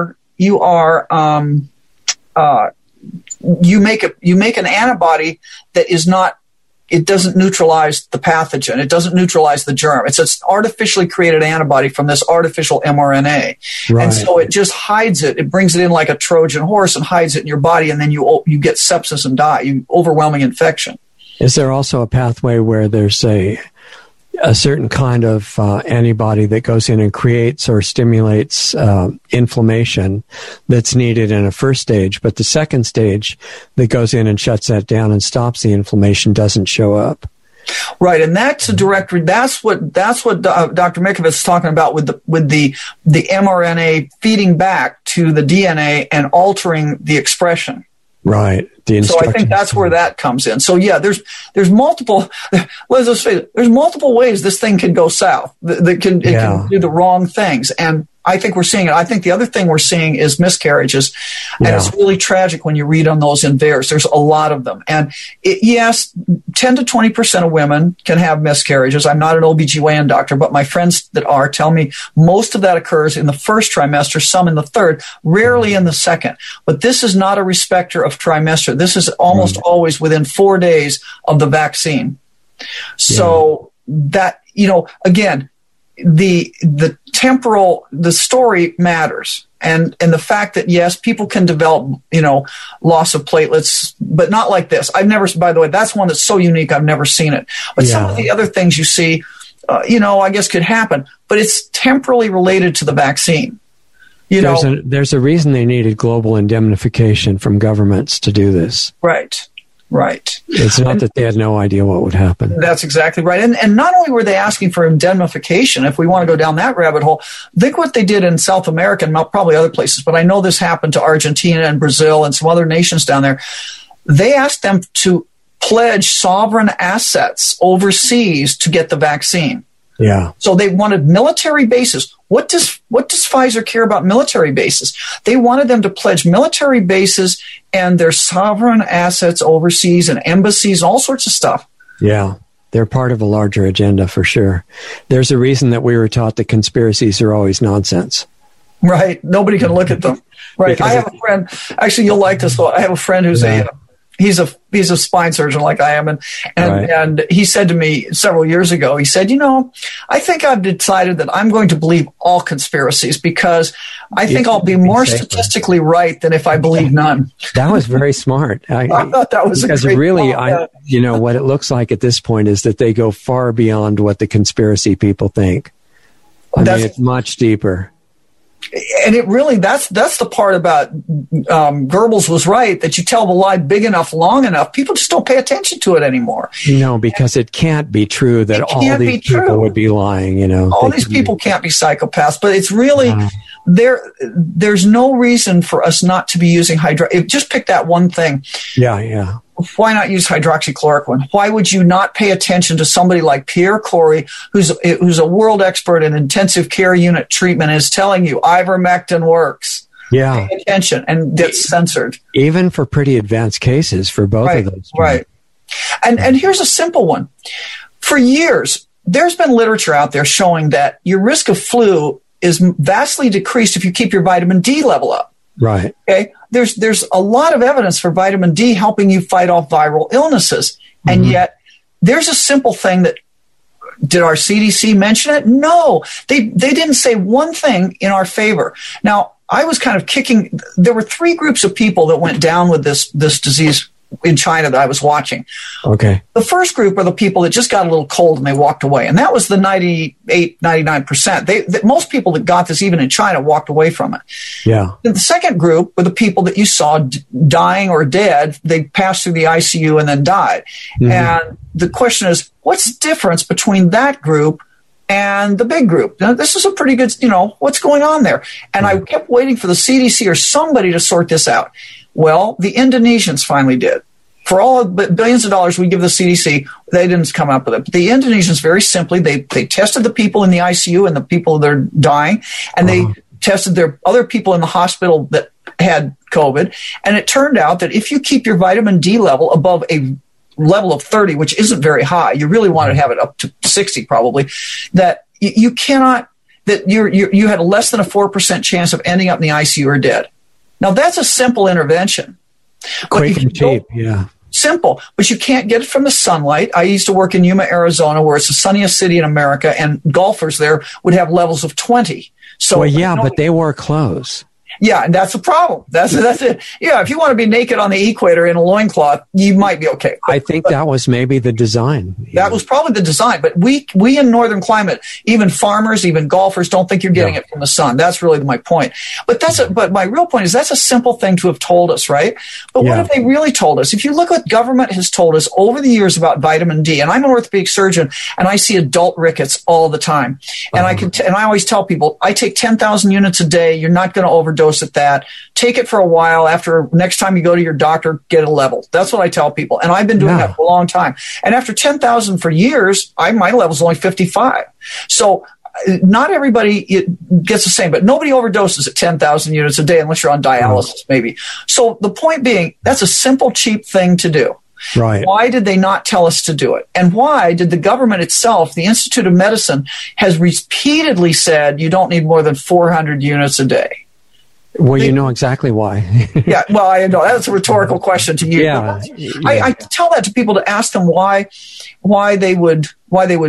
Speaker 2: make an antibody that is not. It doesn't neutralize the pathogen. It doesn't neutralize the germ. It's an artificially created antibody from this artificial mRNA. Right. And so it just hides it. It brings it in like a Trojan horse and hides it in your body, and then you get sepsis and die. Overwhelming infection. Is
Speaker 1: there also a pathway where there's a certain kind of antibody that goes in and creates or stimulates inflammation that's needed in a first stage, but the second stage that goes in and shuts that down and stops the inflammation doesn't show up?
Speaker 2: Right, and that's that's what Dr. Mikovits is talking about with the mRNA feeding back to the DNA and altering the expression.
Speaker 1: Right.
Speaker 2: So I think that's where that comes in. So yeah, there's multiple. Let's just say there's multiple ways this thing can go south. It can do the wrong things, and I think we're seeing it. I think the other thing we're seeing is miscarriages, and it's really tragic when you read on those in VAERS. There's a lot of them, and yes, 10 to 20% of women can have miscarriages. I'm not an OBGYN doctor, but my friends that are tell me most of that occurs in the first trimester, some in the third, rarely in the second. But this is not a respecter of trimester. This is almost always within 4 days of the vaccine. So that, again, the story matters. And the fact that, yes, people can develop, loss of platelets, but not like this. By the way, that's one that's so unique. I've never seen it. But some of the other things you see, I guess could happen, but it's temporally related to the vaccine.
Speaker 1: There's a reason they needed global indemnification from governments to do this.
Speaker 2: Right.
Speaker 1: It's not that they had no idea what would happen.
Speaker 2: That's exactly right. And not only were they asking for indemnification, if we want to go down that rabbit hole, think what they did in South America and probably other places, but I know this happened to Argentina and Brazil and some other nations down there. they asked them to pledge sovereign assets overseas to get the vaccine.
Speaker 1: Yeah.
Speaker 2: So they wanted military bases. What does Pfizer care about military bases? They wanted them to pledge military bases and their sovereign assets overseas and embassies, all sorts of stuff.
Speaker 1: Yeah. They're part of a larger agenda for sure. There's a reason that we were taught that conspiracies are always nonsense.
Speaker 2: Right. Nobody can look at them. Right.
Speaker 1: Because
Speaker 2: I have a friend, actually you'll like this. I have a friend who's he's a spine surgeon like I am. And he said to me several years ago, he said, I think I've decided that I'm going to believe all conspiracies because I think I'll be more statistically right than if I believe none.
Speaker 1: That was very smart.
Speaker 2: I thought that was
Speaker 1: because
Speaker 2: a great
Speaker 1: really,
Speaker 2: thought,
Speaker 1: what it looks like at this point is that they go far beyond what the conspiracy people think. I mean, it's much deeper.
Speaker 2: And it really, that's the part about Goebbels was right, that you tell the lie big enough, long enough, people just don't pay attention to it anymore.
Speaker 1: No, because it can't be true that all these people would be lying,
Speaker 2: All these people can't be psychopaths, but it's really, there's no reason for us not to be using just pick that one thing.
Speaker 1: Yeah.
Speaker 2: Why not use hydroxychloroquine? Why would you not pay attention to somebody like Pierre Corey, who's a world expert in intensive care unit treatment, is telling you ivermectin works?
Speaker 1: Yeah.
Speaker 2: Pay attention, and gets censored.
Speaker 1: Even for pretty advanced cases for both of those.
Speaker 2: Right. And here's a simple one. For years, there's been literature out there showing that your risk of flu is vastly decreased if you keep your vitamin D level up.
Speaker 1: Right.
Speaker 2: Okay. There's a lot of evidence for vitamin D helping you fight off viral illnesses. And yet there's a simple thing that, did our CDC mention it? No, they didn't say one thing in our favor. Now, I was kind of there were 3 groups of people that went down with this disease in China that I was watching.
Speaker 1: Okay.
Speaker 2: The first group are the people that just got a little cold and they walked away. And that was the 98, 99%. Most people that got this, even in China, walked away from it.
Speaker 1: Yeah.
Speaker 2: The second group were the people that you saw dying or dead. They passed through the ICU and then died. And the question is, what's the difference between that group and the big group? Now, this is a pretty good, what's going on there? And I kept waiting for the CDC or somebody to sort this out. Well, the Indonesians finally did. For all billions of dollars we give the CDC, they didn't come up with it. But the Indonesians, very simply, they tested the people in the ICU and the people that are dying, and they tested their other people in the hospital that had COVID. And it turned out that if you keep your vitamin D level above a level of 30, which isn't very high, you really want to have it up to 60 probably, that you cannot, that you had a less than a 4% chance of ending up in the ICU or dead. Now, that's a simple intervention.
Speaker 1: Quick and cheap, yeah.
Speaker 2: Simple, but you can't get it from the sunlight. I used to work in Yuma, Arizona, where it's the sunniest city in America, and golfers there would have levels of 20. So,
Speaker 1: but they wore clothes.
Speaker 2: Yeah, and that's the problem. That's it. Yeah, if you want to be naked on the equator in a loincloth, you might be okay.
Speaker 1: I think that was maybe the design.
Speaker 2: That was probably the design. But we in northern climate, even farmers, even golfers, don't think you're getting it from the sun. That's really my point. But but my real point is that's a simple thing to have told us, right? But what have they really told us? If you look what government has told us over the years about vitamin D, and I'm an orthopedic surgeon, and I see adult rickets all the time, and I always tell people, I take 10,000 units a day. You're not going to overdose at that. Take it for a while. After next time you go to your doctor, get a level. That's what I tell people. And I've been doing that for a long time. And after 10,000 for years, my level's only 55. So not everybody gets the same, but nobody overdoses at 10,000 units a day unless you're on dialysis, maybe. So the point being, that's a simple, cheap thing to do.
Speaker 1: Right.
Speaker 2: Why did they not tell us to do it? And why did the government itself, the Institute of Medicine, has repeatedly said you don't need more than 400 units a day?
Speaker 1: Well, you know exactly why.
Speaker 2: Yeah, well, I know that's a rhetorical question to you.
Speaker 1: Yeah,
Speaker 2: I tell that to people to ask them why they would, why do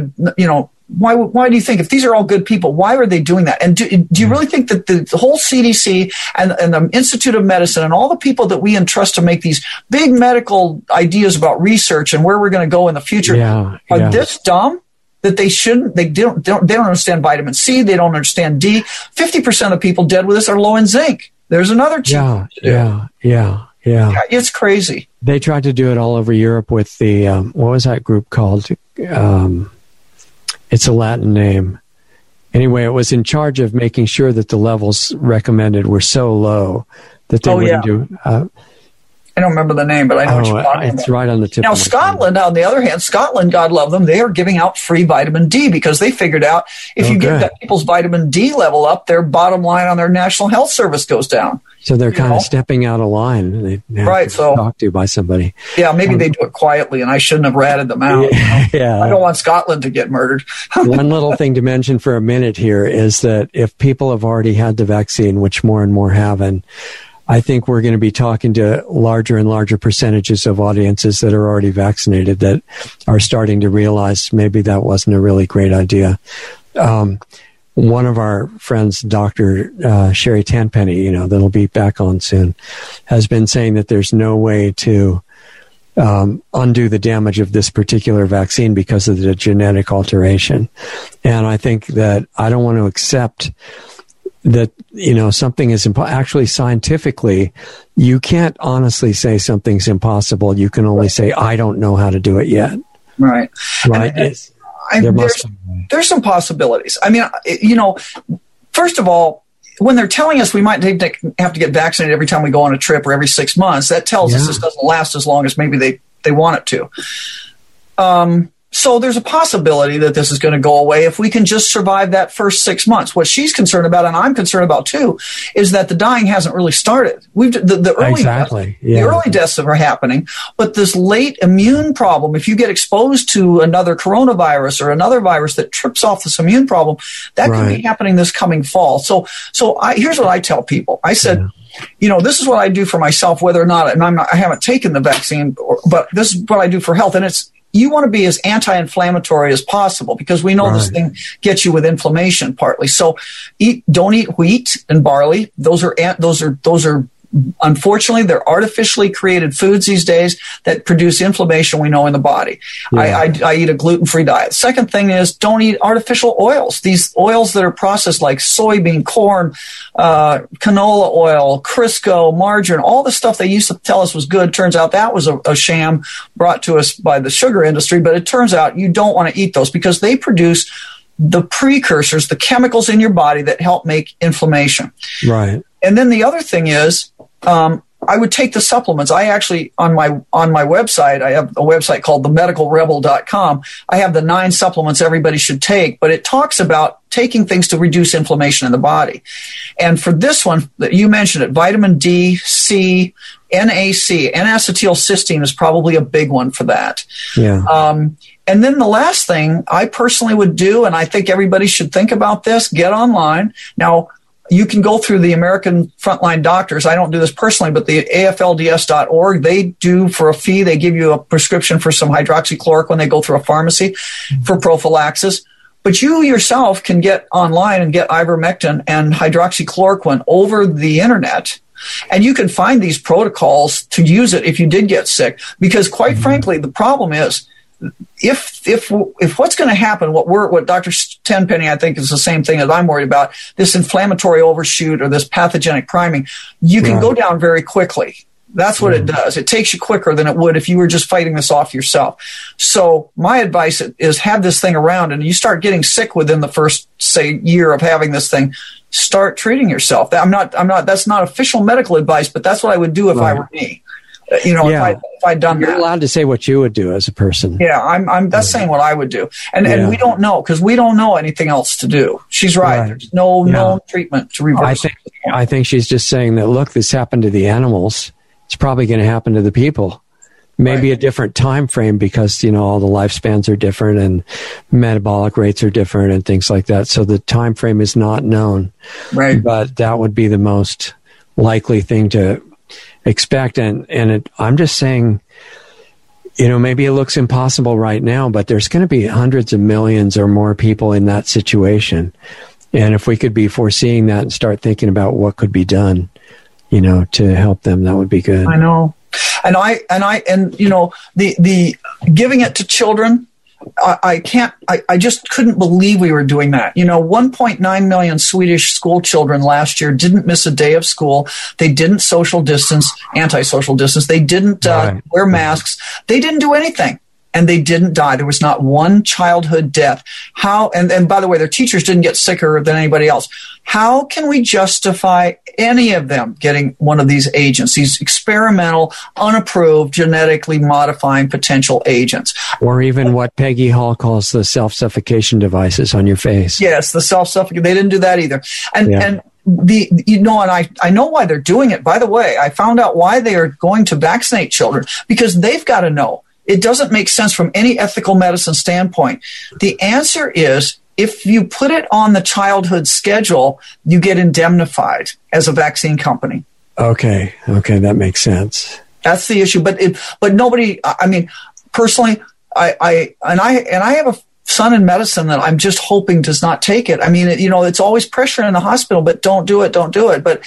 Speaker 2: you think, if these are all good people, why are they doing that? And do you really think that the whole CDC and the Institute of Medicine and all the people that we entrust to make these big medical ideas about research and where we're going to go in the future are this dumb? That they don't understand vitamin C, they don't understand D. 50% of the people dead with this are low in zinc. There's another cheap thing to do. Yeah, it's crazy.
Speaker 1: They tried to do it all over Europe with the what was that group called? It's a Latin name. Anyway, it was in charge of making sure that the levels recommended were so low that they wouldn't do.
Speaker 2: I don't remember the name, but I know what you're talking about.
Speaker 1: It's right on the tip.
Speaker 2: Now, Scotland, on the other hand, Scotland, God love them, they are giving out free vitamin D because they figured out if you get that people's vitamin D level up, their bottom line on their National Health Service goes down.
Speaker 1: So they're kind of stepping out of line. They have to be talked to by somebody.
Speaker 2: Yeah, maybe they do it quietly, and I shouldn't have ratted them out. Yeah. I don't want Scotland to get murdered.
Speaker 1: One little thing to mention for a minute here is that if people have already had the vaccine, which more and more have, and I think we're going to be talking to larger and larger percentages of audiences that are already vaccinated that are starting to realize maybe that wasn't a really great idea. One of our friends, Dr. Sherry Tenpenny, that'll be back on soon, has been saying that there's no way to undo the damage of this particular vaccine because of the genetic alteration. And I think that I don't want to accept that, something is actually scientifically, you can't honestly say something's impossible. You can only say, I don't know how to do it yet.
Speaker 2: Right. There's some possibilities. I mean, first of all, when they're telling us we might have to get vaccinated every time we go on a trip or every 6 months, that tells us this doesn't last as long as maybe they want it to. So there's a possibility that this is going to go away if we can just survive that first 6 months. What she's concerned about, and I'm concerned about too, is that the dying hasn't really started. The early deaths are happening, but this late immune problem, if you get exposed to another coronavirus or another virus that trips off this immune problem, that could be happening this coming fall. So here's what I tell people. I said, this is what I do for myself, whether or not, and I haven't taken the vaccine, but this is what I do for health, and it's, you want to be as anti-inflammatory as possible because we know this thing gets you with inflammation partly. So don't eat wheat and barley. Those are unfortunately, they're artificially created foods these days that produce inflammation, we know, in the body. Yeah. I eat a gluten-free diet. Second thing is don't eat artificial oils. These oils that are processed like soybean, corn, canola oil, Crisco, margarine, all the stuff they used to tell us was good. Turns out that was a sham brought to us by the sugar industry. But it turns out you don't want to eat those because they produce the precursors, the chemicals in your body that help make inflammation. Right. And then the other thing is, I would take the supplements. I actually, on my website, I have a website called themedicalrebel.com. I have the 9 supplements everybody should take, but it talks about taking things to reduce inflammation in the body. And for this one, you mentioned it, vitamin D, C, NAC, N-acetylcysteine is probably a big one for that. Yeah. And then the last thing I personally would do, and I think everybody should think about this, get online. Now, you can go through the American Frontline Doctors. I don't do this personally, but the AFLDS.org, they do for a fee. They give you a prescription for some hydroxychloroquine when they go through a pharmacy for prophylaxis. But you yourself can get online and get ivermectin and hydroxychloroquine over the internet. And you can find these protocols to use it if you did get sick. Because quite frankly, the problem is, if what's going to happen, what Dr. Tenpenny, I think, is the same thing as I'm worried about, this inflammatory overshoot or this pathogenic priming, you can go down very quickly. That's what it does. It takes you quicker than it would if you were just fighting this off yourself. So my advice is have this thing around, and you start getting sick within the first, say, year of having this thing, start treating yourself. That's not official medical advice, but that's what I would do if I were me. If I'd done that.
Speaker 1: You're allowed to say what you would do as a person.
Speaker 2: Yeah, that's saying what I would do. And we don't know, because we don't know anything else to do. She's right. There's no known treatment to reverse it.
Speaker 1: I think she's just saying that, look, this happened to the animals. It's probably going to happen to the people. Maybe a different time frame because, all the lifespans are different and metabolic rates are different and things like that. So the time frame is not known. Right. But that would be the most likely thing to expect. I'm just saying, maybe it looks impossible right now, but there's going to be hundreds of millions or more people in that situation. And if we could be foreseeing that and start thinking about what could be done, to help them, that would be good.
Speaker 2: I know. And the giving it to children, I just couldn't believe we were doing that. 1.9 million Swedish school children last year didn't miss a day of school. They didn't social distance, anti-social distance. They didn't wear masks. They didn't do anything. and they didn't die. There was not one childhood death. How, and by the way, their teachers didn't get sicker than anybody else. How can we justify any of them getting one of these agents, these experimental, unapproved, genetically modifying potential agents?
Speaker 1: Or even what Peggy Hall calls the self-suffocation devices on your face.
Speaker 2: Yes, the self-suffocation. They didn't do that either. And I know why they're doing it. By the way, I found out why they are going to vaccinate children, because they've got to know. It doesn't make sense from any ethical medicine standpoint. The answer is, if you put it on the childhood schedule, you get indemnified as a vaccine company.
Speaker 1: Okay, that makes sense.
Speaker 2: That's the issue. But nobody. I mean, personally, I have a son in medicine that I'm just hoping does not take it. I mean, it's always pressure in the hospital, but don't do it. But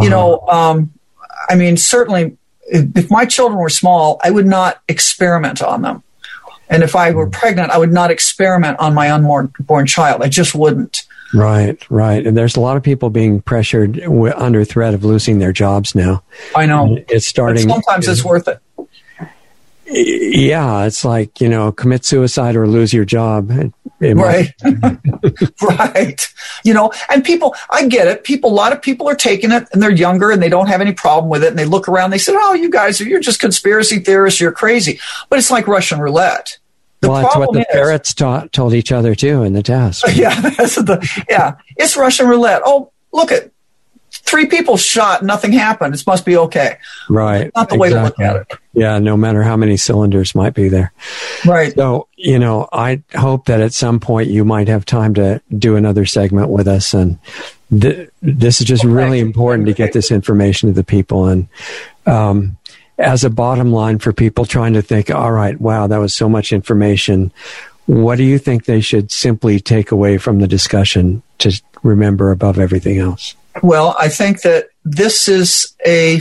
Speaker 2: I mean, certainly, if my children were small, I would not experiment on them. And if I were pregnant, I would not experiment on my unborn child. I just wouldn't.
Speaker 1: Right. And there's a lot of people being pressured under threat of losing their jobs now.
Speaker 2: I know.
Speaker 1: It's starting.
Speaker 2: But sometimes it's worth it.
Speaker 1: Yeah, it's like, commit suicide or lose your job.
Speaker 2: Right. Right. And people, I get it. A lot of people are taking it and they're younger and they don't have any problem with it. And they look around, they say, oh, you guys, you're just conspiracy theorists. You're crazy. But it's like Russian roulette.
Speaker 1: That's what the ferrets told each other too in the test.
Speaker 2: Yeah. It's Russian roulette. Oh, look at 3 people shot, nothing happened. It must be okay.
Speaker 1: Right.
Speaker 2: Not the way to look at it.
Speaker 1: Yeah, no matter how many cylinders might be there.
Speaker 2: Right.
Speaker 1: So, I hope that at some point you might have time to do another segment with us. And this is just really important to get this information to the people. And as a bottom line for people trying to think, all right, wow, that was so much information. What do you think they should simply take away from the discussion to remember above everything else?
Speaker 2: Well, I think that this is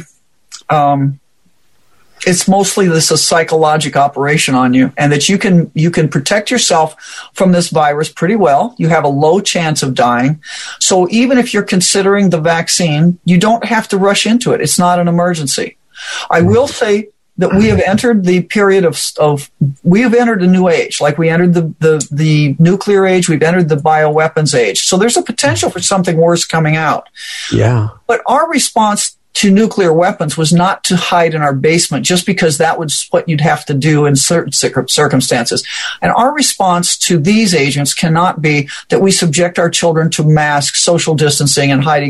Speaker 2: it's mostly a psychological operation on you, and that you can protect yourself from this virus pretty well. You have a low chance of dying. So even if you're considering the vaccine, you don't have to rush into it. It's not an emergency. I will say that we have entered the period we have entered a new age, like we entered the nuclear age, we've entered the bioweapons age. So there's a potential for something worse coming out.
Speaker 1: Yeah.
Speaker 2: But our response to nuclear weapons was not to hide in our basement, just because that was what you'd have to do in certain circumstances. And our response to these agents cannot be that we subject our children to masks, social distancing, and hiding.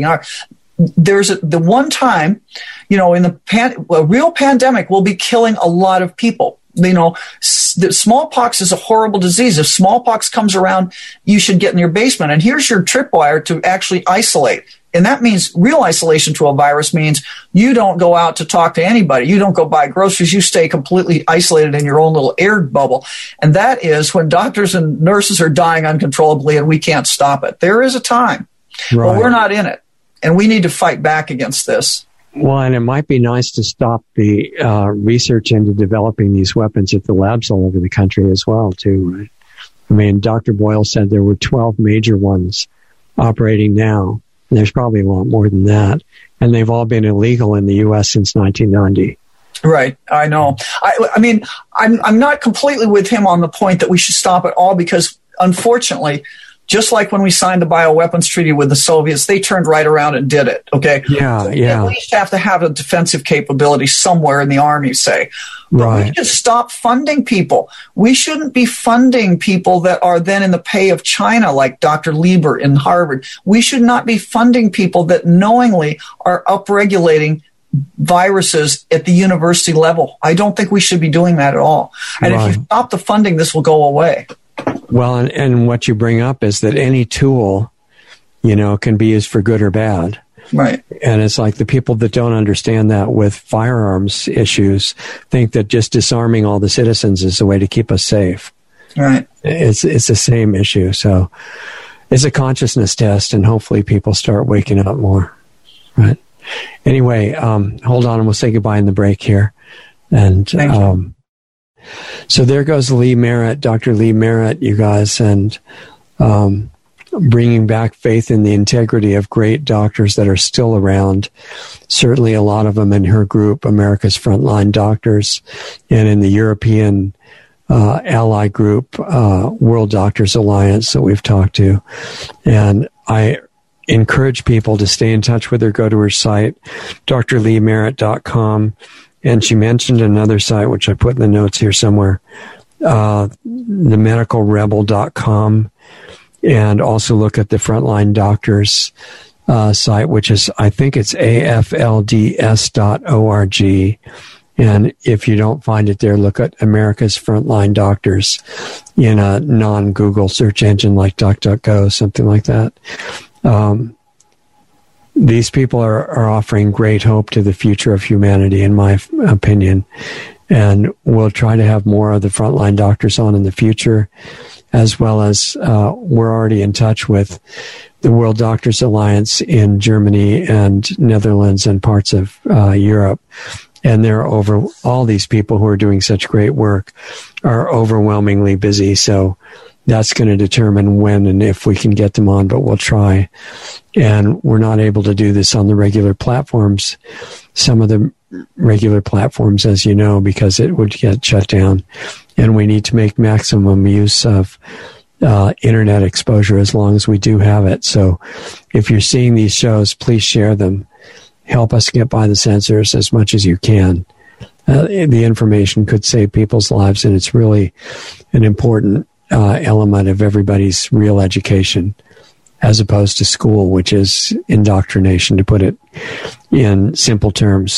Speaker 2: The one time, in a real pandemic will be killing a lot of people. The smallpox is a horrible disease. If smallpox comes around, you should get in your basement. And here's your tripwire to actually isolate. And that means real isolation to a virus means you don't go out to talk to anybody. You don't go buy groceries. You stay completely isolated in your own little air bubble. And that is when doctors and nurses are dying uncontrollably and we can't stop it. There is a time. Right. But we're not in it. And we need to fight back against this.
Speaker 1: Well, and it might be nice to stop the research into developing these weapons at the labs all over the country as well, too, right? I mean, Dr. Boyle said there were 12 major ones operating now. And there's probably a lot more than that. And they've all been illegal in the U.S. since 1990.
Speaker 2: Right. I know. I mean, I'm not completely with him on the point that we should stop it all, because unfortunately, just like when we signed the bioweapons treaty with the Soviets, they turned right around and did it. Okay.
Speaker 1: Yeah.
Speaker 2: So we at least have to have a defensive capability somewhere in the Army, say. But
Speaker 1: right.
Speaker 2: We should stop funding people. We shouldn't be funding people that are then in the pay of China, like Dr. Lieber in Harvard. We should not be funding people that knowingly are upregulating viruses at the university level. I don't think we should be doing that at all. And if you stop the funding, this will go away.
Speaker 1: Well, and what you bring up is that any tool, can be used for good or bad.
Speaker 2: Right.
Speaker 1: And it's like the people that don't understand that with firearms issues think that just disarming all the citizens is the way to keep us safe.
Speaker 2: Right.
Speaker 1: It's the same issue. So it's a consciousness test, and hopefully people start waking up more. Right. Anyway, hold on and we'll say goodbye in the break here. And so there goes Lee Merritt, Dr. Lee Merritt, you guys, and bringing back faith in the integrity of great doctors that are still around. Certainly a lot of them in her group, America's Frontline Doctors, and in the European ally group, World Doctors Alliance that we've talked to. And I encourage people to stay in touch with her. Go to her site, drleemerritt.com. And she mentioned another site, which I put in the notes here somewhere, themedicalrebel.com. And also look at the Frontline Doctors site, which is, I think it's aflds.org. And if you don't find it there, look at America's Frontline Doctors in a non-Google search engine like DuckDuckGo, something like that. These people are offering great hope to the future of humanity, in my opinion. And we'll try to have more of the Frontline Doctors on in the future, as well as we're already in touch with the World Doctors Alliance in Germany and Netherlands and parts of Europe. And they're all these people who are doing such great work are overwhelmingly busy. So that's going to determine when and if we can get them on, but we'll try. And we're not able to do this on the regular platforms, some of the regular platforms, as you know, because it would get shut down. And we need to make maximum use of internet exposure as long as we do have it. So if you're seeing these shows, please share them. Help us get by the censors as much as you can. The information could save people's lives, and it's really an important element of everybody's real education, as opposed to school, which is indoctrination, to put it in simple terms.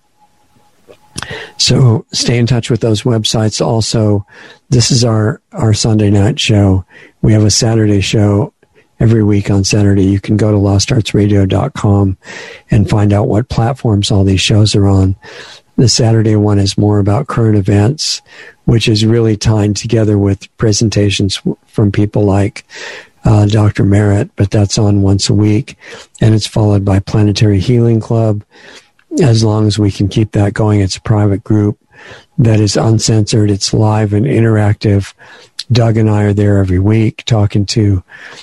Speaker 1: So stay in touch with those websites. Also, this is our Sunday night show. We have a Saturday show every week on Saturday. You can go to lostartsradio.com and find out what platforms all these shows are on. The Saturday one is more about current events, which is really tied together with presentations from people like Dr. Merritt, but that's on once a week. And it's followed by Planetary Healing Club. As long as we can keep that going, it's a private group that is uncensored. It's live and interactive. Doug and I are there every week talking to,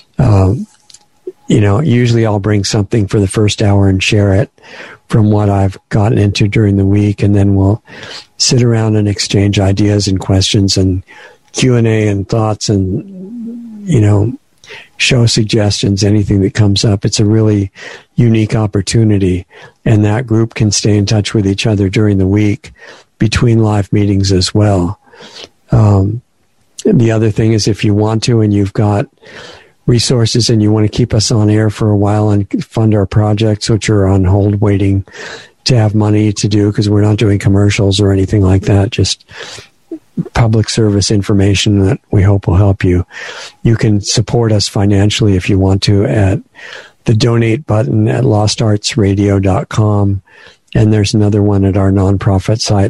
Speaker 1: usually I'll bring something for the first hour and share it from what I've gotten into during the week. And then we'll sit around and exchange ideas and questions and Q&A and thoughts and, show suggestions, anything that comes up. It's a really unique opportunity. And that group can stay in touch with each other during the week between live meetings as well. The other thing is, if you want to and you've got resources and you want to keep us on air for a while and fund our projects, which are on hold waiting to have money to do, because we're not doing commercials or anything like that, just public service information that we hope will help you. You can support us financially if you want to at the donate button at lostartsradio.com. And there's another one at our nonprofit site,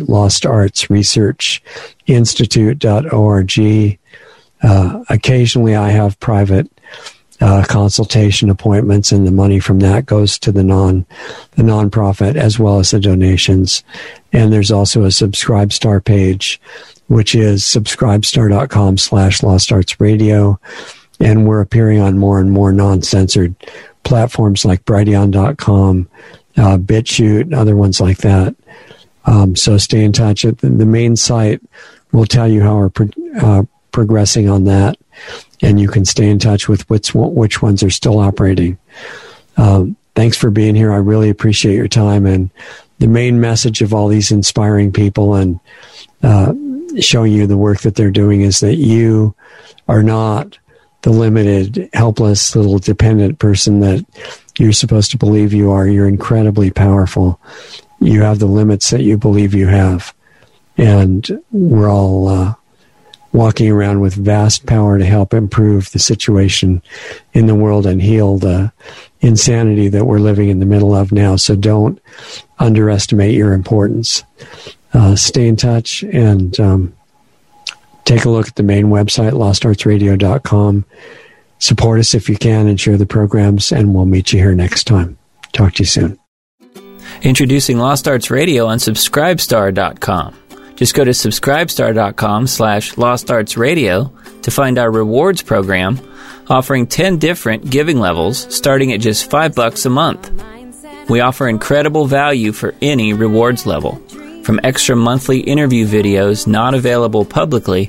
Speaker 1: lostartsresearchinstitute.org. Occasionally I have private consultation appointments, and the money from that goes to the nonprofit as well as the donations. And there's also a Subscribestar page, which is subscribestar.com/lostartsradio. And we're appearing on more and more non-censored platforms like Brighteon.com, BitChute, and other ones like that. So stay in touch. The main site will tell you how we're progressing on that, and you can stay in touch with which ones are still operating. Thanks for being here. I really appreciate your time. And the main message of all these inspiring people and showing you the work that they're doing is that you are not the limited, helpless, little dependent person that you're supposed to believe you are. You're incredibly powerful. You have the limits that you believe you have. And we're all walking around with vast power to help improve the situation in the world and heal the insanity that we're living in the middle of now. So don't underestimate your importance. Stay in touch and take a look at the main website, lostartsradio.com. Support us if you can and share the programs, and we'll meet you here next time. Talk to you soon.
Speaker 3: Introducing Lost Arts Radio on Subscribestar.com. Just go to subscribestar.com/lostartsradio to find our rewards program, offering 10 different giving levels starting at just $5 a month. We offer incredible value for any rewards level, from extra monthly interview videos not available publicly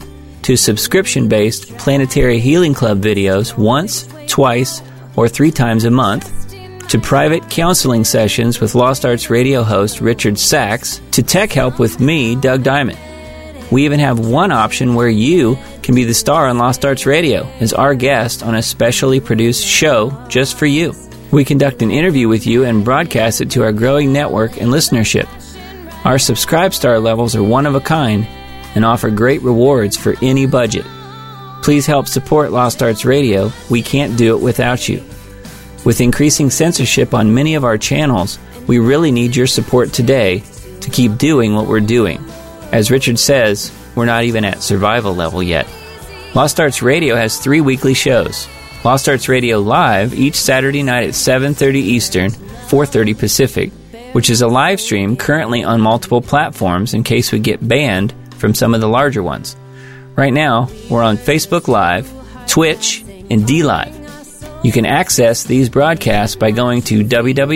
Speaker 3: to subscription-based Planetary Healing Club videos once, twice, or 3 times a month, to private counseling sessions with Lost Arts Radio host Richard Sachs, to tech help with me, Doug Diamond. We even have one option where you can be the star on Lost Arts Radio as our guest on a specially produced show just for you. We conduct an interview with you and broadcast it to our growing network and listenership. Our Subscribe Star levels are one of a kind and offer great rewards for any budget. Please help support Lost Arts Radio. We can't do it without you. With increasing censorship on many of our channels, we really need your support today to keep doing what we're doing. As Richard says, we're not even at survival level yet. Lost Arts Radio has 3 weekly shows. Lost Arts Radio Live each Saturday night at 7:30 Eastern, 4:30 Pacific, which is a live stream currently on multiple platforms in case we get banned from some of the larger ones. Right now, we're on Facebook Live, Twitch, and DLive. You can access these broadcasts by going to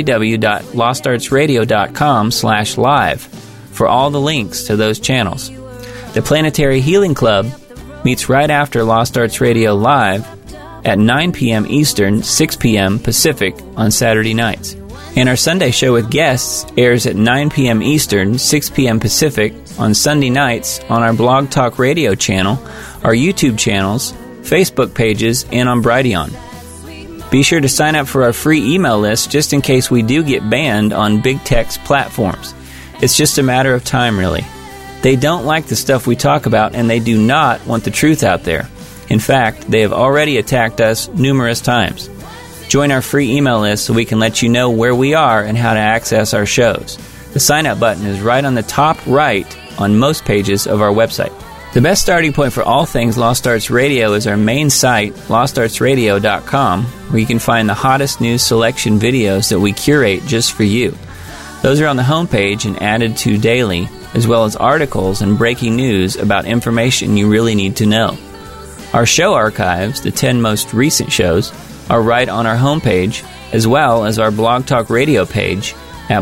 Speaker 3: www.lostartsradio.com/live for all the links to those channels. The Planetary Healing Club meets right after Lost Arts Radio Live at 9 p.m. Eastern, 6 p.m. Pacific on Saturday nights. And our Sunday show with guests airs at 9 p.m. Eastern, 6 p.m. Pacific on Sunday nights on our Blog Talk Radio channel, our YouTube channels, Facebook pages, and on Brighteon. Be sure to sign up for our free email list just in case we do get banned on big tech's platforms. It's just a matter of time, really. They don't like the stuff we talk about, and they do not want the truth out there. In fact, they have already attacked us numerous times. Join our free email list so we can let you know where we are and how to access our shows. The sign-up button is right on the top right on most pages of our website. The best starting point for all things Lost Arts Radio is our main site, lostartsradio.com, where you can find the hottest news selection videos that we curate just for you. Those are on the homepage and added to daily, as well as articles and breaking news about information you really need to know. Our show archives, the 10 most recent shows, are right on our homepage, as well as our Blog Talk Radio page at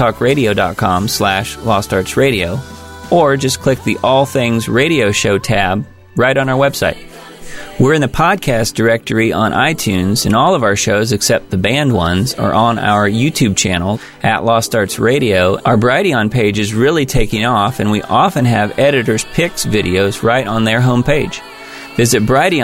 Speaker 3: blogtalkradio.com/lostartsradio, or just click the All Things Radio Show tab right on our website. We're in the podcast directory on iTunes, and all of our shows, except the banned ones, are on our YouTube channel at Lost Arts Radio. Our Brighteon page is really taking off, and we often have editors' picks videos right on their homepage. Visit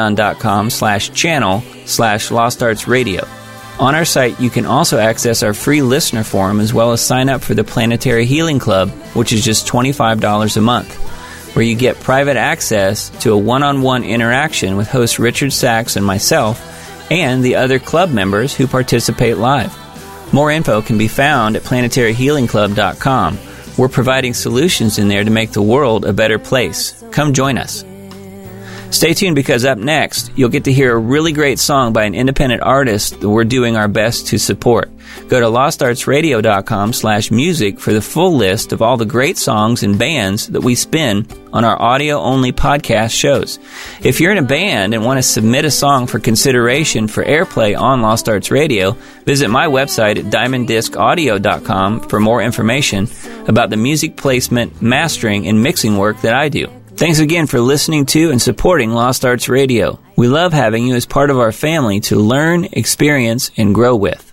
Speaker 3: brighteon.com/channel/LostArtsRadio. On our site, you can also access our free listener forum as well as sign up for the Planetary Healing Club, which is just $25 a month, where you get private access to a one-on-one interaction with host Richard Sachs and myself and the other club members who participate live. More info can be found at planetaryhealingclub.com. We're providing solutions in there to make the world a better place. Come join us. Stay tuned, because up next, you'll get to hear a really great song by an independent artist that we're doing our best to support. Go to lostartsradio.com/music for the full list of all the great songs and bands that we spin on our audio-only podcast shows. If you're in a band and want to submit a song for consideration for airplay on Lost Arts Radio, visit my website at diamonddiscaudio.com for more information about the music placement, mastering, and mixing work that I do. Thanks again for listening to and supporting Lost Arts Radio. We love having you as part of our family to learn, experience, and grow with.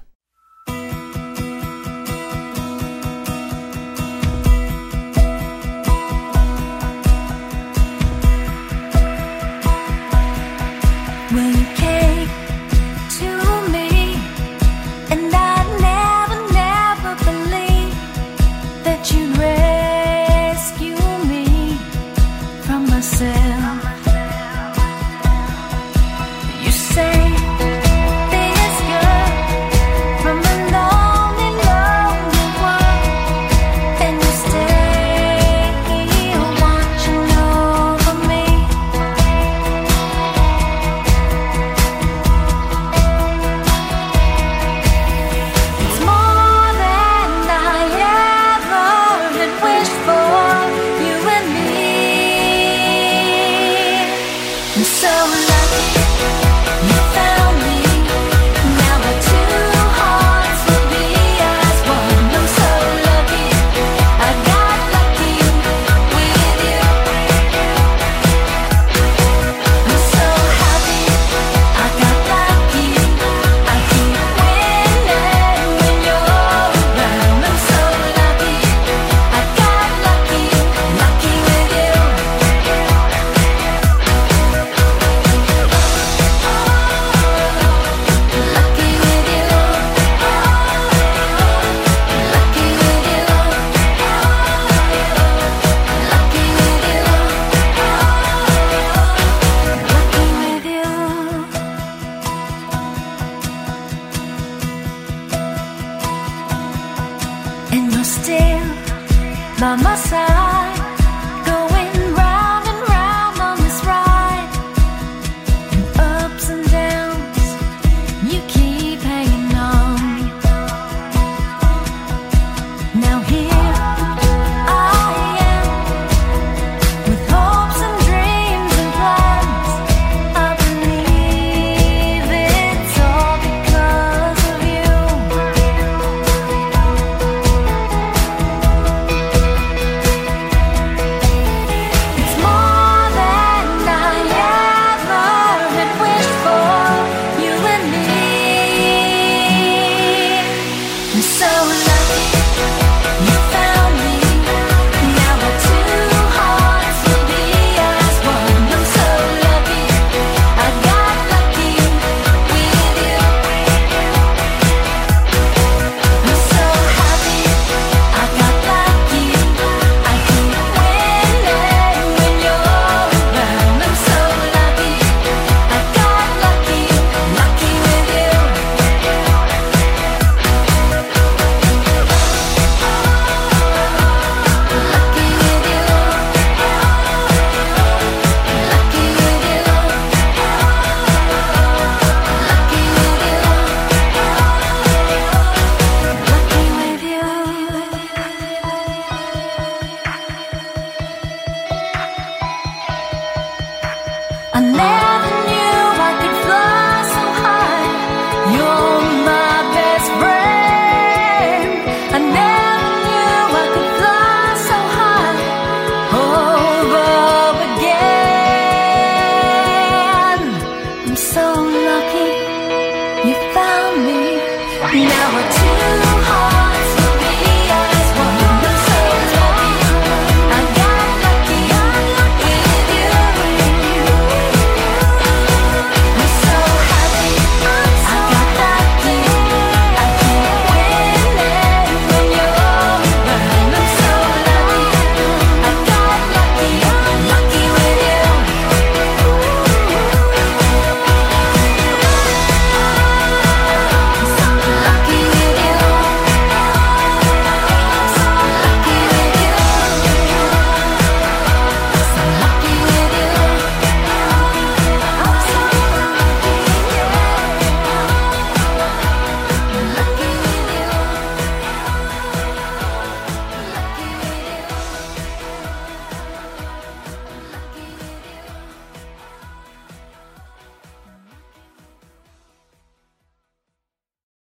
Speaker 4: sky.